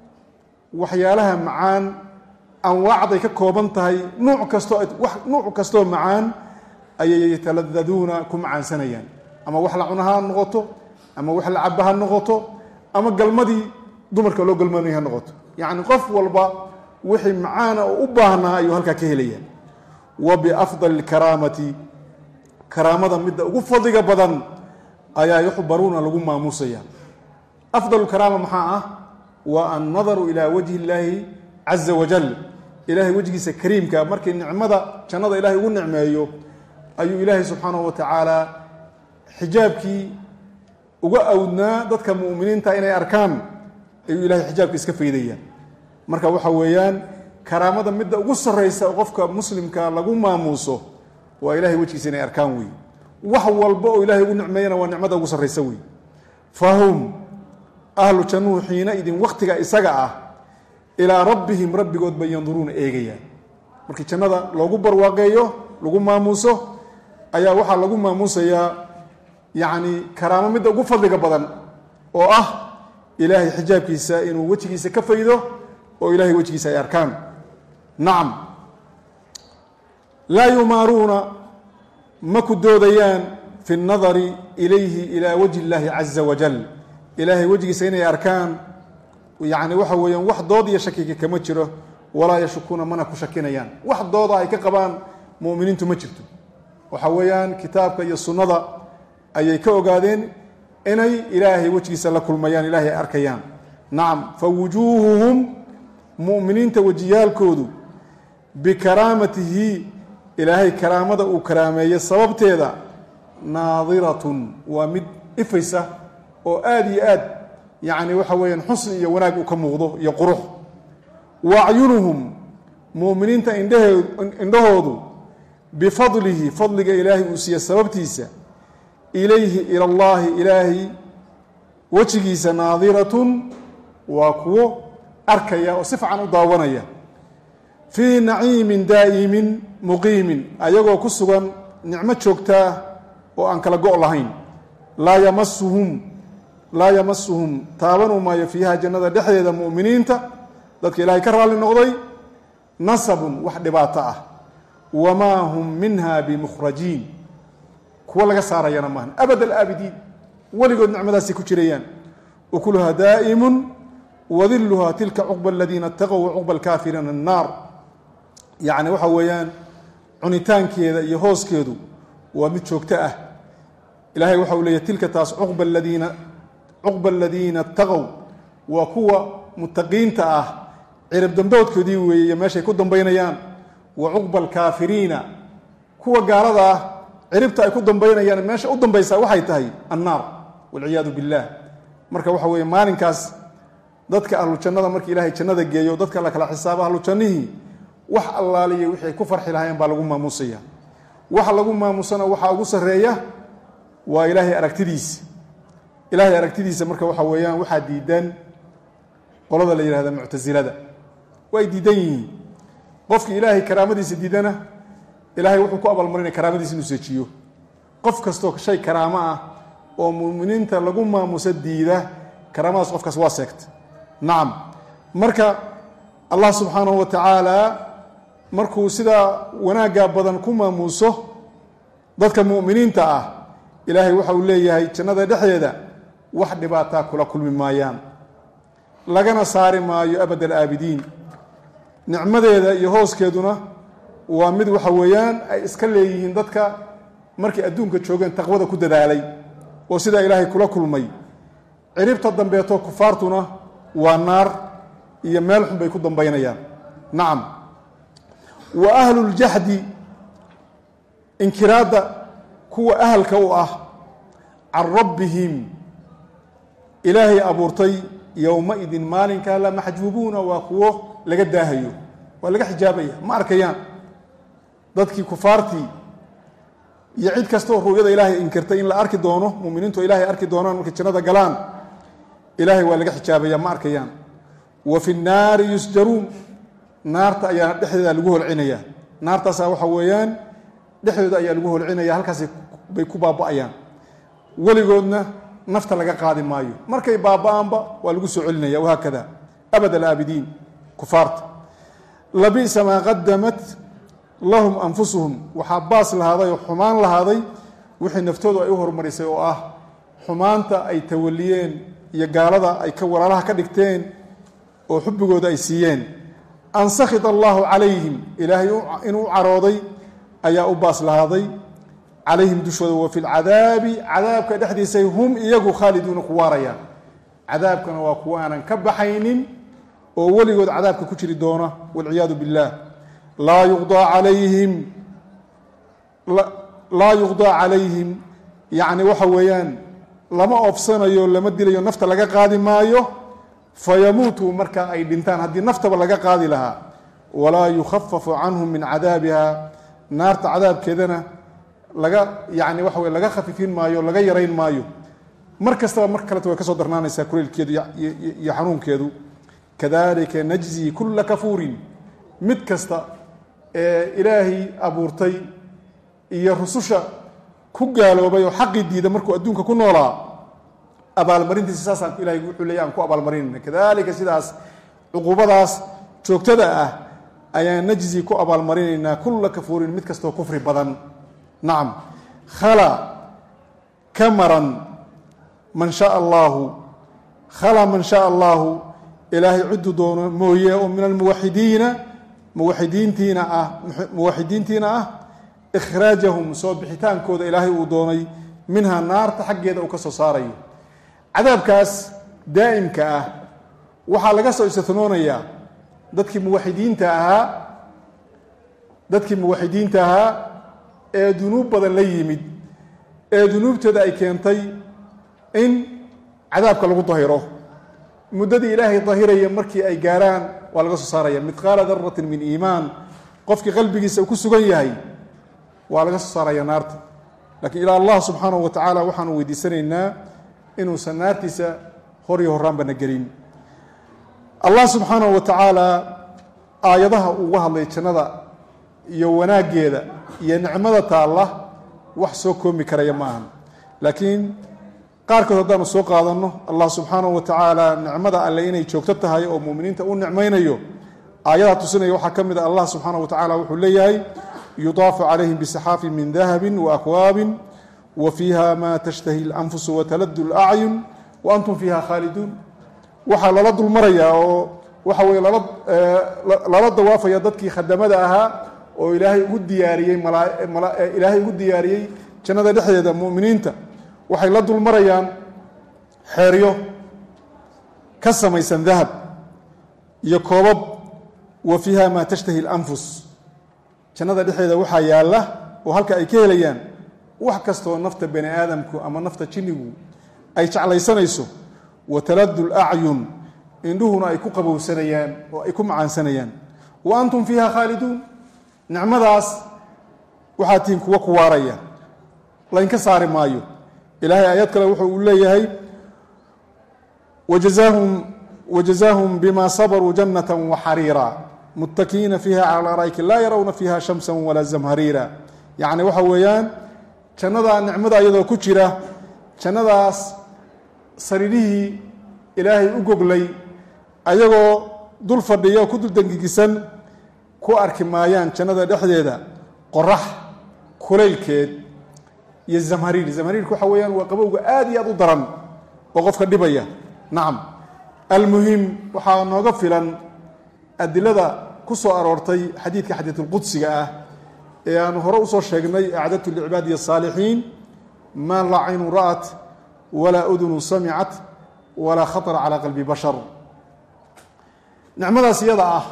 waxyaalaha macaan anwaacday ka kooban tahay nuuc kastoo macaan ayay yataladaduuna ku macaansanayaan ama wax la cuna ha noqoto ama wax la caba ha noqoto ama galmadii dumarka loo galmanaya ha noqoto yacni qof walba wixii macaana oo u baahnaa ayuu halkaa ka helaya wa biafdali lkaraamati karaamada midda ugu fadliga badan ayaa yuxbaruuna lagu maamuusaya afdal karaama maxaa ah waa annadaru ilaa wajhi illaahi caza wajal ilaahay wejigiisa kariimka markii nicmada jannada ilaahay ugu nicmeeyo ayuu ilaahay subxaanahu wa tacaala xijaabkii uga awdnaa dadka mu'miniinta inay arkaan ayuu ilahay xijaabka iska faydaya marka waxa weeyaan karaamada midda ugu sarraysa oo qofka muslimka lagu maamuuso waa ilahay wejigiisa inay arkaan wey wax walba oo ilahay ugu nicmeeyana waa nicmada ugu sarraysa wey fahum ahlu jannuhu xiina idin wakhtiga isaga ah ilaa rabbihim rabbigood bay yanduruuna eegayaan markii jannada loogu barwaaqeeyo lagu maamuuso ayaa waxaa lagu maamuusayaa yacni karaamo midda ugu fadliga badan oo ah ilaahay xijaabkiisa inuu wejigiisa ka faydo oo ilahay wejigiisa ay arkaan nacam laa yumaaruuna ma ku doodayaan fi اnnadari ilayhi ilaa wajhi اllaahi caza wajal ilaahay wejigiisa inay arkaan yacni waxa weeyaan wax dood iyo shakiga kama jiro walaa yashukuuna mana ku shakinayaan wax dooda ay ka qabaan mu'miniintu ma jirto waxa weeyaan kitaabka iyo sunnada ayay ka ogaadeen inay ilaahay wejigiisa la kulmayaan ilaahay ay arkayaan nacam fa wujuuhuhum mu'miniinta wejiyaalkoodu bikaraamatihi ilaahay karaamada uu karaameeyey sababteeda naadiratun waa mid ifaysa oo aada iyo aad yacni waxa weeyaan xusni iyo wanaag uu ka muuqdo iyo qurux wa acyunuhum mu'miniinta indhahoodu bifadlihi fadliga ilaahay uu siiye sababtiisa ilayhi ila allaahi ilaahay wejigiisa naadiratun waa kuwo arkaya oo si fican u daawanaya fii naciimin daa'imin muqiimin ayagoo ku sugan nicmo joogtaa oo aan kala go' lahayn laa yamasuhum taabanuu maayo fiiha jannada dhexdeeda mu'miniinta dadka ilaahay ka raalli noqday nasabun wax dhibaato ah wamaa hum minha bimukhrajiin kuwa laga saarayana maahan abad alaabidiin weligood nicmadaasay ku jirayaan ukuluhaa daa'imun wadiluhaa tilka cuqba aladiina ataqow wacuqba alkaafiriina annaar yacni waxa weeyaan cunitaankeeda iyo hooskeedu ومد شوكتاه إلهي وحو لي تلك تاس عقب الذين اتقوا وكوا متقين تاه عرب دمدود كدي ويماشي كدن بينيان وعقب الكافرين كوا قالدا عربت ay ku dambeynayaan meesha u dambaysa waxay tahay annaar wal iyad billah marka waxa weey maalinkaas dadka ahlu jannada markii ilaahay jannada geeyo dadka la kala xisaabo ahlu jannihi wax allaaliye wixii ku farxi lahayn baa lagu maamuusaya waxa lagu maamusana waxa ugu sareeya waa ilaahay aragtidiisa marka waxa weeyaan waxa diidan qolada la yiraahdo mu'tazilada way diidan yihiin qofkii ilaahay karaamadiisa diidana ilaahay wuxuu ku abaalmarinay karaamadiisa inuu seejiyo qof kasto shay karaama ah oo muuminiinta lagu maamusa diida karaamadaas qofkaas waa seegta naam marka Allah subhanahu wa ta'ala markuu sida wanaaga badan ku maamuso dadka muuminiinta ah ilaahay waxa uu leeyahay jannada dhexdeeda wax dhibaato kula kulmi maayaan lagana saari maayo abadal aabidiin nicmadeeda iyo hooskeeduna waa mid waxa weeyaan ay iska leeyihiin dadka markii adduunka joogeen taqwada ku dadaalay oo sida ilaahay kula kulmay ciribta dambeeto kufaartuna waa naar iyo meel xun bay ku dambeynayaan naam wa ahlul jahdi inkiraada kuwa ahalka u ah ar rabbihim ilaahay abuurtay yawma idin maalinka la mahjubuuna wa kuwa laga daahayo waa laga xijaabaya ma arkayaan dadkii kufaartii iyo cid kasta oo ruuyada ilaahay inkirtay in la arki doono muuminiintu ilaahay arki doonaan markay jannada galaan ilaahay waa laga xijaabaya ma arkayaan wa fi an-nar yusjarun naarta ayaa dhexdeeda lagu holcinaya naartaas waxa weeyaan dhexdeeda ayaa lagu holcinaya halkaas bay ku baaba'ayaan waligoodna nafta laga qaadi maayo markay baaba'aanba waa lagu soo celinaya waxa kada abad al-aabidiin kufaarta labisa ma qaddamat lahum anfusuhum wahabas lahaday xumaan lahaday wixii naftoodu ay u hormarisay oo ah xumaanta ay tawaliyeen iyo gaalada ay ka walaalaha ka dhigteen oo xubigooda ay siiyeen an sakhita Allahu alayhim ilaahi inuu carooday ayaa u baas lahaday alayhim dushooda wa fil adaabi adaabka dhaxdiisay hum iyagu khaliduna kuwaraya adaabkana waa kuwa aanan ka baxaynin oo waligood adaabka ku jiri doona wal iyad billah لا يقضى عليهم يعني وحويان لما أفصنيو لما ديليو نفط لغا قادي مايو فيموتوا مركا أي دنتان هدي نفط لغا قادي لها ولا يخفف عنهم من عذابها نار عذاب كذنا لغا يعني وحوي لغا خفيفين مايو لغا يرين مايو مركز تبا مركلة وكسو درناني ساكوري الكيدو يحنون كيدو كذلك نجزي كل كفور متكستا إلهي أبورتي إيا رسوشا كقالوا بيو حق الديدة مركو أدونك كنولا أبا المرين تساسا إلهي يقول لي أنكو أبا المرين كذلك سيداس عقوبة شوكتدا أي نجزي كو أبا المرين إن كل كفور متكستو كفر بدن نعم خلا كمرا من شاء الله خلا من شاء الله إلهي عد دون مويه من الموحدين موحدينتينا إخراجهم صوبحتان كود إلهي ودوني منها النار تحقيد أو كسو صاري عذاب كاس دائم كاه وحال قصو يستثنون إياه دادك موحدين تاها دنوب بدن ليمد دنوب تدعي كينتي إن عذابك لغو طهيره مدد إلهي طهيري مركي أي قاران والغسو صاريا مثقال ذرة من إيمان قفك قلبك سوكو سغيهي والغسو صاريا نارت لكن إلى الله سبحانه وتعالى وحن ويدي سنينا إنه سنارتي سخوري هرام بنقرين الله سبحانه وتعالى آيضها ووهل يتشنذا يوانا قيدا ينعمدة الله وحسوكم بكريا معهم لكن qaarkood hadaan soo qaadano Allah subhanahu wa ta'ala nicmada alle inay joogto tahay oo muuminiinta uu nicmaynayo aayada tusinaya waxa kamid ah Allah subhanahu wa ta'ala wuxuu leeyahay yudafu alayhim bisahafin min dhahabin wa akwabin wa fiha ma tashtahi al-anfus wa taladdu al-a'yun wa antum fiha khalidun waxa la dul maraya oo waxa way la dawaafaya dadkii khadamada ahaa oo ilaahay ugu diyaariyay jannada dhexdeeda mu'miniinta waxay la dulmarayaan xeeryo ka samaysan dahab iyo koobab wa fiiha maa tashtahi اlanfus jannada dhexdeeda waxaa yaalla oo halka ay ka helayaan wax kastoo nafta bani aadamku ama nafta jinnigu ay jeclaysanayso wa taladu lacyun indhuhuna ay ku qabowsanayaan oo ay ku macaansanayaan wa antum fiiha khaaliduun nicmadaas waxaa tihiin kuwa ku waaraya laynka saari maayo ilaahay aayad kale wuxuu u leeyahay wajazaahum bima sabaruu jannata waxariira muttakiina fiiha cala lara'iki laa yarawna fiiha shamsan walaa zamhariira yacni waxa weeyaan jannadaa nicmada iyadoo ku jira jannadaas sariirihii ilaahay u goglay ayagoo dul fadhiya oo ku dul dangigisan ku arki maayaan jannada dhexdeeda qorax kulaylkeed iyo zamhariir zamhariirku waxa weeyaan waa qabowga aad iyo aad u daran oo qofka dhibaya nacam almuhim waxaa nooga filan adilada ku soo aroortay xadiidka xadiidulqudsiga ah ee aanu hore usoo sheegnay acdadtu licibaadiya asaalixiin maa laa caynu ra'at walaa udunu samicat walaa khatara calaa qalbi bashar nicmadaas iyada ah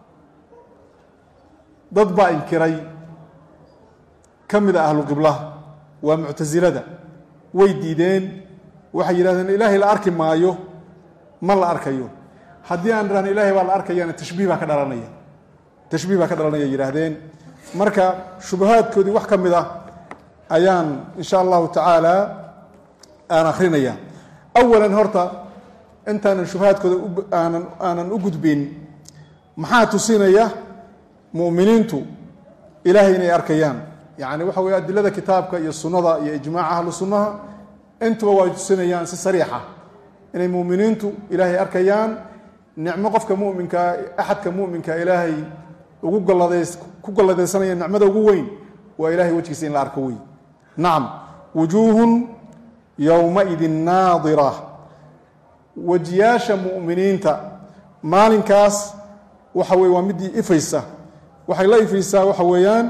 dad baa inkiray ka mid a ahluqibla waa muctasilada way diideen waxay yidhahdeen ilaahay la arki maayo ma la arkayo haddii aan idhahno ilaahay baa la arkayana tashbiih baa ka dhalanaya yidhaahdeen marka shubahaadkoodii wax ka mid ah ayaan insha allahu tacaala aan akrinaya awalan horta intaanan shubahaadkooda aanan u gudbin maxaa tusinaya mu'miniintu ilaahay inay arkayaan yacni waxa weeye adilada kitaabka iyo sunnada iyo ijmaaca ahlu sunnaha intuba way tusinayaan si sariixa inay mu'miniintu ilaahay arkayaan nicmo qofka mu'minkaa axadka mu'minka ilaahay ku galladaysanaya nicmada ugu weyn waa ilaahay wejgiisa in la arko wey nacam wujuuhun yowmaidin naadira wejiyaasha mu'miniinta maalinkaas waxa weye waa midii ifaysa waxay la ifaysaa waxa weeyaan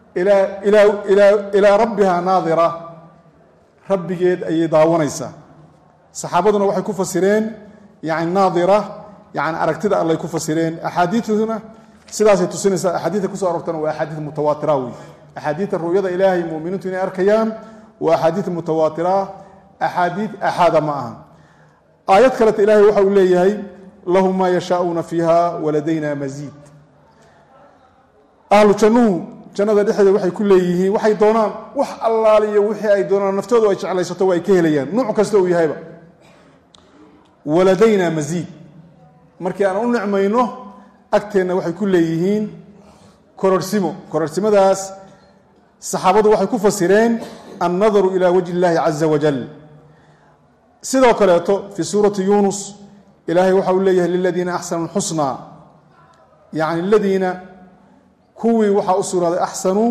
ilaa rabbiha naadira rabbigeed ayay daawanaysaa saxaabaduna waxay ku fasireen yani naadira yani aragtida allay ku fasireen axaadiiduna sidaasay tusinaysaa axaadiidta kuso aroortana waa axaadiid mutawaatira wey axaadiidta ru'yada ilaahay mu'miniintu inay arkayaan waa axaadiid mutawaatira axaadiid axaada ma aha aayad kaleta ilaahay waxa uu leeyahay lahum maa yashaa'uuna fiiha waladayna masiid ahlu jannuhu jannada dhexdeeda waxay ku leeyihiin waxay doonaan wax allaaliyo wixii ay doonaan naftoodu ay jeclaysato waa ay ka helayaan nuuc kasta uu yahayba waladayna masiid markii aan u nicmayno agteenna waxay ku leeyihiin kororsimadaas saxaabadu waxay ku fasireen annadaru ilaa wajhi illaahi caza wajal sidoo kaleeto fii suurati yuunus ilaahay waxa uu leeyahay liladiina axsanu lxusnaa yacni ladiina kuwii waxaa u sugnaaday axsanuu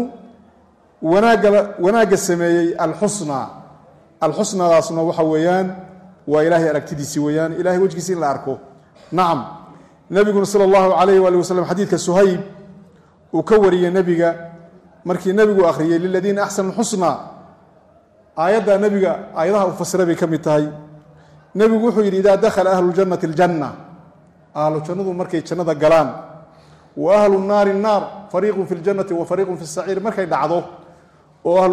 wanaagga sameeyey alxusnaadaasna waxa weeyaan waa ilaahay aragtidiisii weeyaan ilahay wejgiisi in la arko nacam nebiguna sala allahu calayh waali wasalam xadiidka suhayb uu ka wariyey nebiga markii nebigu akhriyey liladiina axsanu lxusnaa aayaddaa nebiga aayadaha u fasira bay ka mid tahay nebigu wuxuu yidhi idaa dakhala ahlu ljannati aljanna ahlu jannadu markay jannada galaan wa ahlu naari naar fariiqun fi ljannati wa fariiqun fi saciir markay dhacdo oo ahlu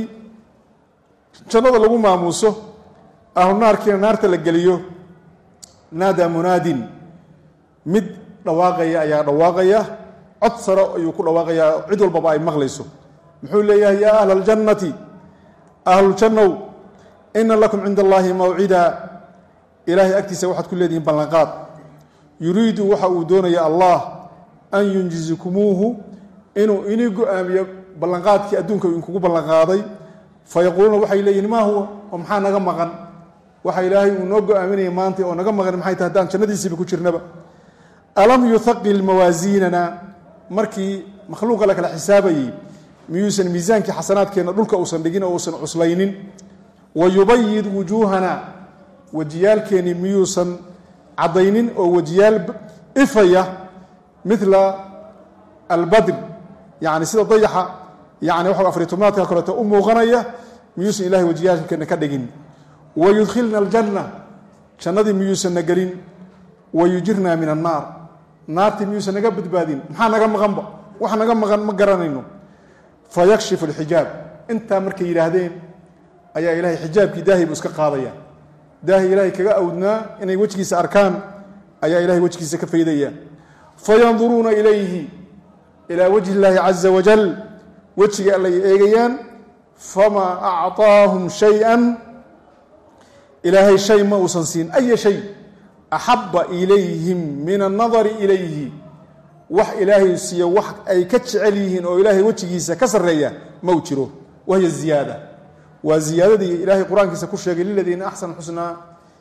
jannada lagu maamuuso ahlu naarkiina naarta la geliyo naadaa munaadin mid dhawaaqaya ayaa dhawaaqaya cod saro ayuu ku dhawaaqayaa cid walbaba ay maqlayso muxuu leeyahay yaa ahla aljannati ahluljannow ina lakum cinda allaahi mawcida ilaahay agtiisa waxaad ku leedihiin ballanqaad yuriidu waxa uu doonaya allah an yunjizikumuuhu inuu inii go-aamiyo ballanqaadkii adduunka inkugu ballanqaaday fayaquuluuna waxay leeyihin maa huwa oo maxaa naga maqan waxa ilaahay uu noo go-aaminaya maanta oo naga maqan maxay tahay haddaan jannadiisiiba ku jirnaba alam yuthaqil mawaasiinana markii makhluuqa la kala xisaabayey miyuusan miisaankii xasanaadkeenna dhulka uusan dhigin oo uusan cuslaynin wa yubayid wujuuhana wejiyaalkeennii miyuusan caddaynin oo wejiyaal ifaya midla albadr yacni sida dayaxa yani waxa afritumaadka kaleeto u muuqanaya miyuusan ilahay wejiyaalkeena ka dhigin wayudkhilna aljanna jannadii miyuusanna gelin wayujirna min annaar naartii miyuusan naga badbaadin maxaa naga maqanba wax naga maqan ma garanayno fayakshifu alxijaab intaa markay yidhaahdeen ayaa ilahay xijaabkii daahi buu iska qaadaya daahi ilaahay kaga awdnaa inay wejigiisa arkaan ayaa ilahay wejigiisa ka faydaya fayanduruuna ilayhi ilaa wajhi illaahi caza wajal wejiga allay eegayaan famaa acطaahum shay-an ilaahay shay ma uusan siin aya shay axaba ilayhim min annadari ilayhi wax ilaahay siiyo wax ay ka jecel yihiin oo ilaahay wejigiisa ka sarreeya ma u jiro wahiya ziyaada waa ziyaadadii ilaahay qur-aankiisa ku sheegay liladiina axsanu xusnaa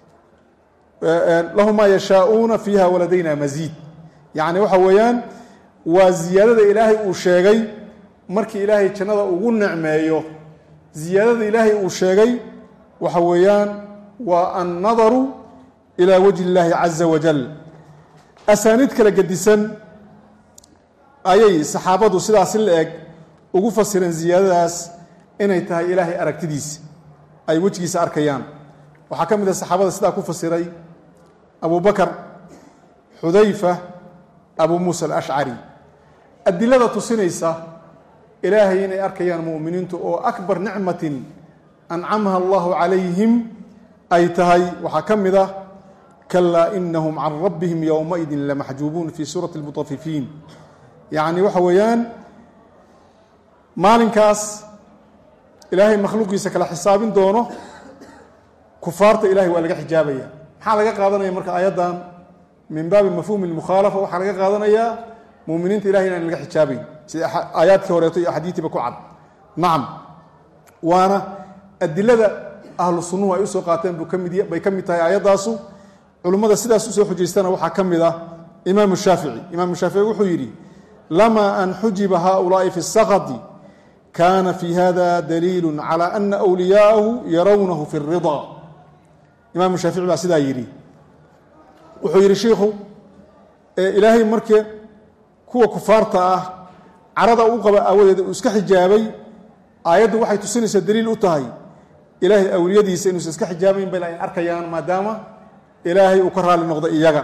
lahum maa yashaauuna fiiha waladayna masiid yacni waxa weeyaan waa ziyaadada ilaahay uu sheegay markii ilaahay jannada ugu nicmeeyo ziyaadada ilaahay uu sheegay waxa weeyaan waa annadaru ilaa wajhi illaahi caza wajal asaaniid kala gedisan ayay saxaabadu sidaasi la eg ugu fasireen ziyaadadaas inay tahay ilaahay aragtidiisa ay wejigiisa arkayaan waxaa ka mid ah saxaabada sidaa ku fasiray abu bakar xudayfa abu muusa alashcari adilada tusinaysa ilaahay inay arkayaan mu'miniintu oo akbar nicmatin ancamaha allahu calayhim ay tahay waxaa ka mid ah kalaa inahum can rabbihim yowmaidin lamaxjuubuun fi suurati almutafifiin yacni waxa weeyaan maalinkaas ilaahay makhluuqiisa kala xisaabin doono kufaarta ilahay waa laga xijaabaya maxaa laga qaadanaya marka aayaddan min baabi mafhuumi lmukhaalafa waxaa laga qaadanayaa muminiinta ilahay inaan laga xijaabayn sida aayaadkii horeeto iyo axaadiitiiba ku cad nacam waana adilada ahlu sunnuhu ay usoo qaateen bay ka mid tahay aayaddaasu culimmada sidaas usoo xujaystana waxaa ka mid ah imaamu shaafici wuxuu yidhi lamaa an xujiba haؤulaaءi fi الsakti kana fi hada daliilu calى ana wliyaaءahu yarawnahu fi الriضا imaamu shaafici baa sidaa yidhi wuxuu yidhi shiikhu ilaahay marke kuwa kufaarta ah carada u qaba aawadeeda uu iska xijaabay aayaddu waxay tusinaysaa daliil u tahay ilaahay awliyadiisa inuusan iska xijaabayn bay arkayaan maadaama ilaahay uu ka raali noqdo iyaga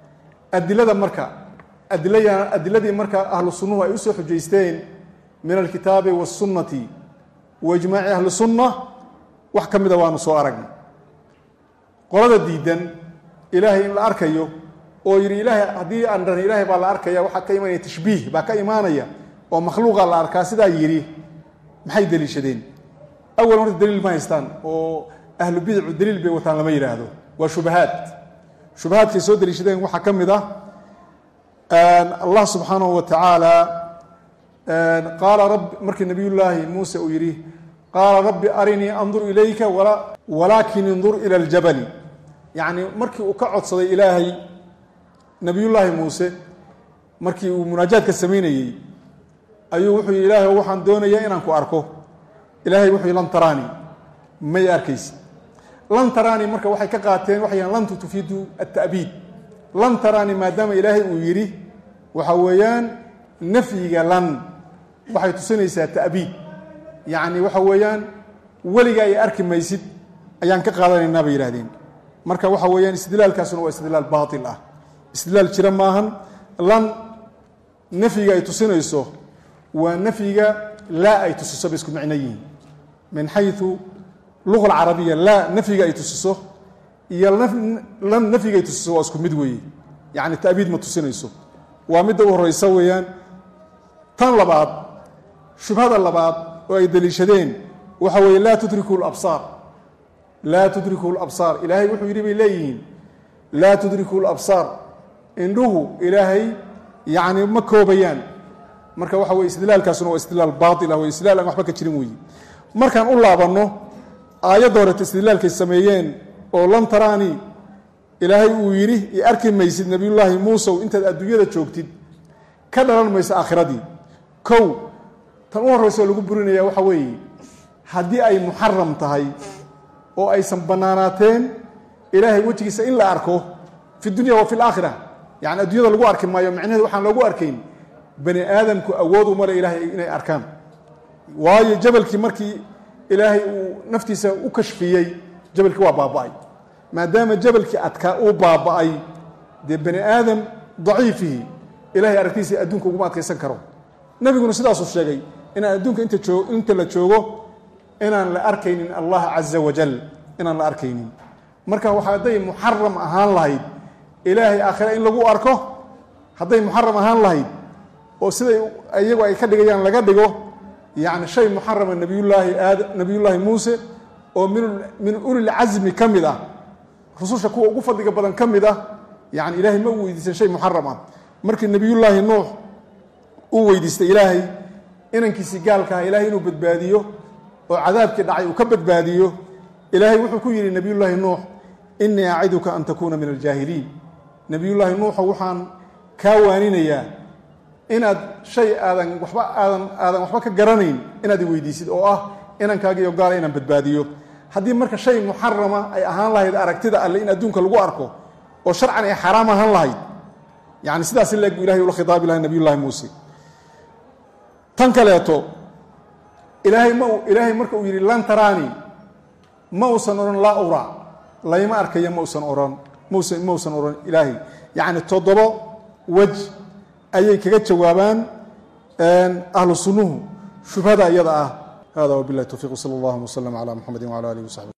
adiladii marka ahlu sunnuhu ay usoo xujaysteen min alkitaabi waاsunnati wa ijmaaci ahli sunna wax ka mida waanu soo aragnay qolada diidan ilaahay in la arkayo oo yidhi ilaahay haddii aan dhan ilaahay baa la arkaya waxaa ka imanaya tashbiih baa ka imaanaya oo makhluuqa la arkaa sidaa yidhi maxay deliishadeen awal horta daliil ma haystaan oo ahlu bidacu daliil bay wataan lama yidhaahdo waa shubahaadkay soo deliishadeen waxaa ka mid ah allah subxaanahu wa tacaala qaala rabbi markii nabiyullaahi muuse uu yidhi qaala rabbi arinii andur ilayka walaakin indur ila aljabali yacni markii uu ka codsaday ilaahay nabiyullaahi muuse markii uu munaajaadka samaynayey ayuu wuxuu yidhi ilaahay waxaan doonayaa inaan ku arko ilaahay wuxuu yidhi lan taraani may arkaysi lan taraani marka waxay ka qaateen waxay lantu tufiidu ata'biid lan taraani maadaama ilaahay uu yidhi waxa weeyaan nafyiga lan waxay tusinaysaa ta'biid yacni waxa weeyaan weliga ay arki maysid ayaan ka qaadanaynaa bay yidhahdeen marka waxa weeyaan istidlaalkaasuna waa istidlaal baatil ah istidlaal jira maahan lan nafyiga ay tusinayso waa nafyiga laa ay tusiso bay isku macno yihiin min xayu luga alcarabiya laa nafyiga ay tusiso iyo lan nafyiga ay tusiso waa isku mid weeye yacni ta'biid ma tusinayso waa midda u horeysa weeyaan tan labaad shubhada labaad oo ay deliishadeen waxa weeye laa tudriku labsaar ilaahay wuxuu yidhi bay leeyihiin laa tudriku labsaar indhuhu ilaahay yacni ma koobayaan marka waxa weye istidlaalkaasuna waa istidlaal baatil ah wey istidlaal aan waxba ka jirin weeye markaan u laabanno aayadda horeta istidlaalkay sameeyeen oo lan taraani ilaahay uu yidhi i arki maysid nabiyullaahi muusew intaad adduunyada joogtid ka dhalan mayso aakhiradii kow tan u horreyso lagu burinaya waxa weeye haddii ay muxaram tahay oo aysan bannaanaateen ilaahay wejigiisa in la arko fi dunya wa fi alaakhira yacni adduunyada lagu arki maayo macnaheedu waxaan loogu arkayn bani aadamku awood uma le ilaahay inay arkaan waayo jabalkii markii ilaahay uu naftiisa u kashfiyey jabalkii waa baaba'ay maadaama jabalkii adkaa uu baaba'ay dee bani aadam daciifihi ilaahay aragtiisa adduunka uguma adkaysan karo nabiguna sidaasuu sheegay inaan adduunka inta la joogo inaan la arkaynin allah caza wajal inaan la arkaynin marka waxaa hadday muxaram ahaan lahayd ilaahay aakhira in lagu arko hadday muxaram ahaan lahayd oo siday iyagu ay ka dhigayaan laga dhigo yacni shay muxarama nabiyullaahi muuse oo min ulil casmi ka mid ah rususha kuwa ugu fadliga badan ka mid ah yani ilaahay ma u weydiisan shay muxaram ah markii nabiyullaahi nuux uu weydiistay ilaahay inankiisii gaalkaha ilaahay inuu badbaadiyo oo cadaabkii dhacay uu ka badbaadiyo ilaahay wuxuu ku yidhi nabiyullaahi nuux innii aciduka an takuuna min aljaahiliin nabiyullaahi nuuxo waxaan kaa waaninayaa inaad shay aadan waxba ka garanayn inaad i weydiisid oo ah inankaagiiyo gaala inaan badbaadiyo haddii marka shay muxarama ay ahaan lahayd aragtida alle in adduunka lagu arko oo sharcan ay xaraam ahaan lahayd yani sidaas leeg bu ilahay ula khitaabi lahay nabiyullaahi muuse tan kaleeto ilaahay marka uu yidhi lan taraani ma uusan odhan laa ura layma arkaya mausan ohan ilaahay yani 7 wej ayay kaga jawaabaan ahlu sunnuhu shubhada iyada ah hada wabillahi tawfiiq sala allahu wasalam calaa muxamedin wala alihi wasaxbi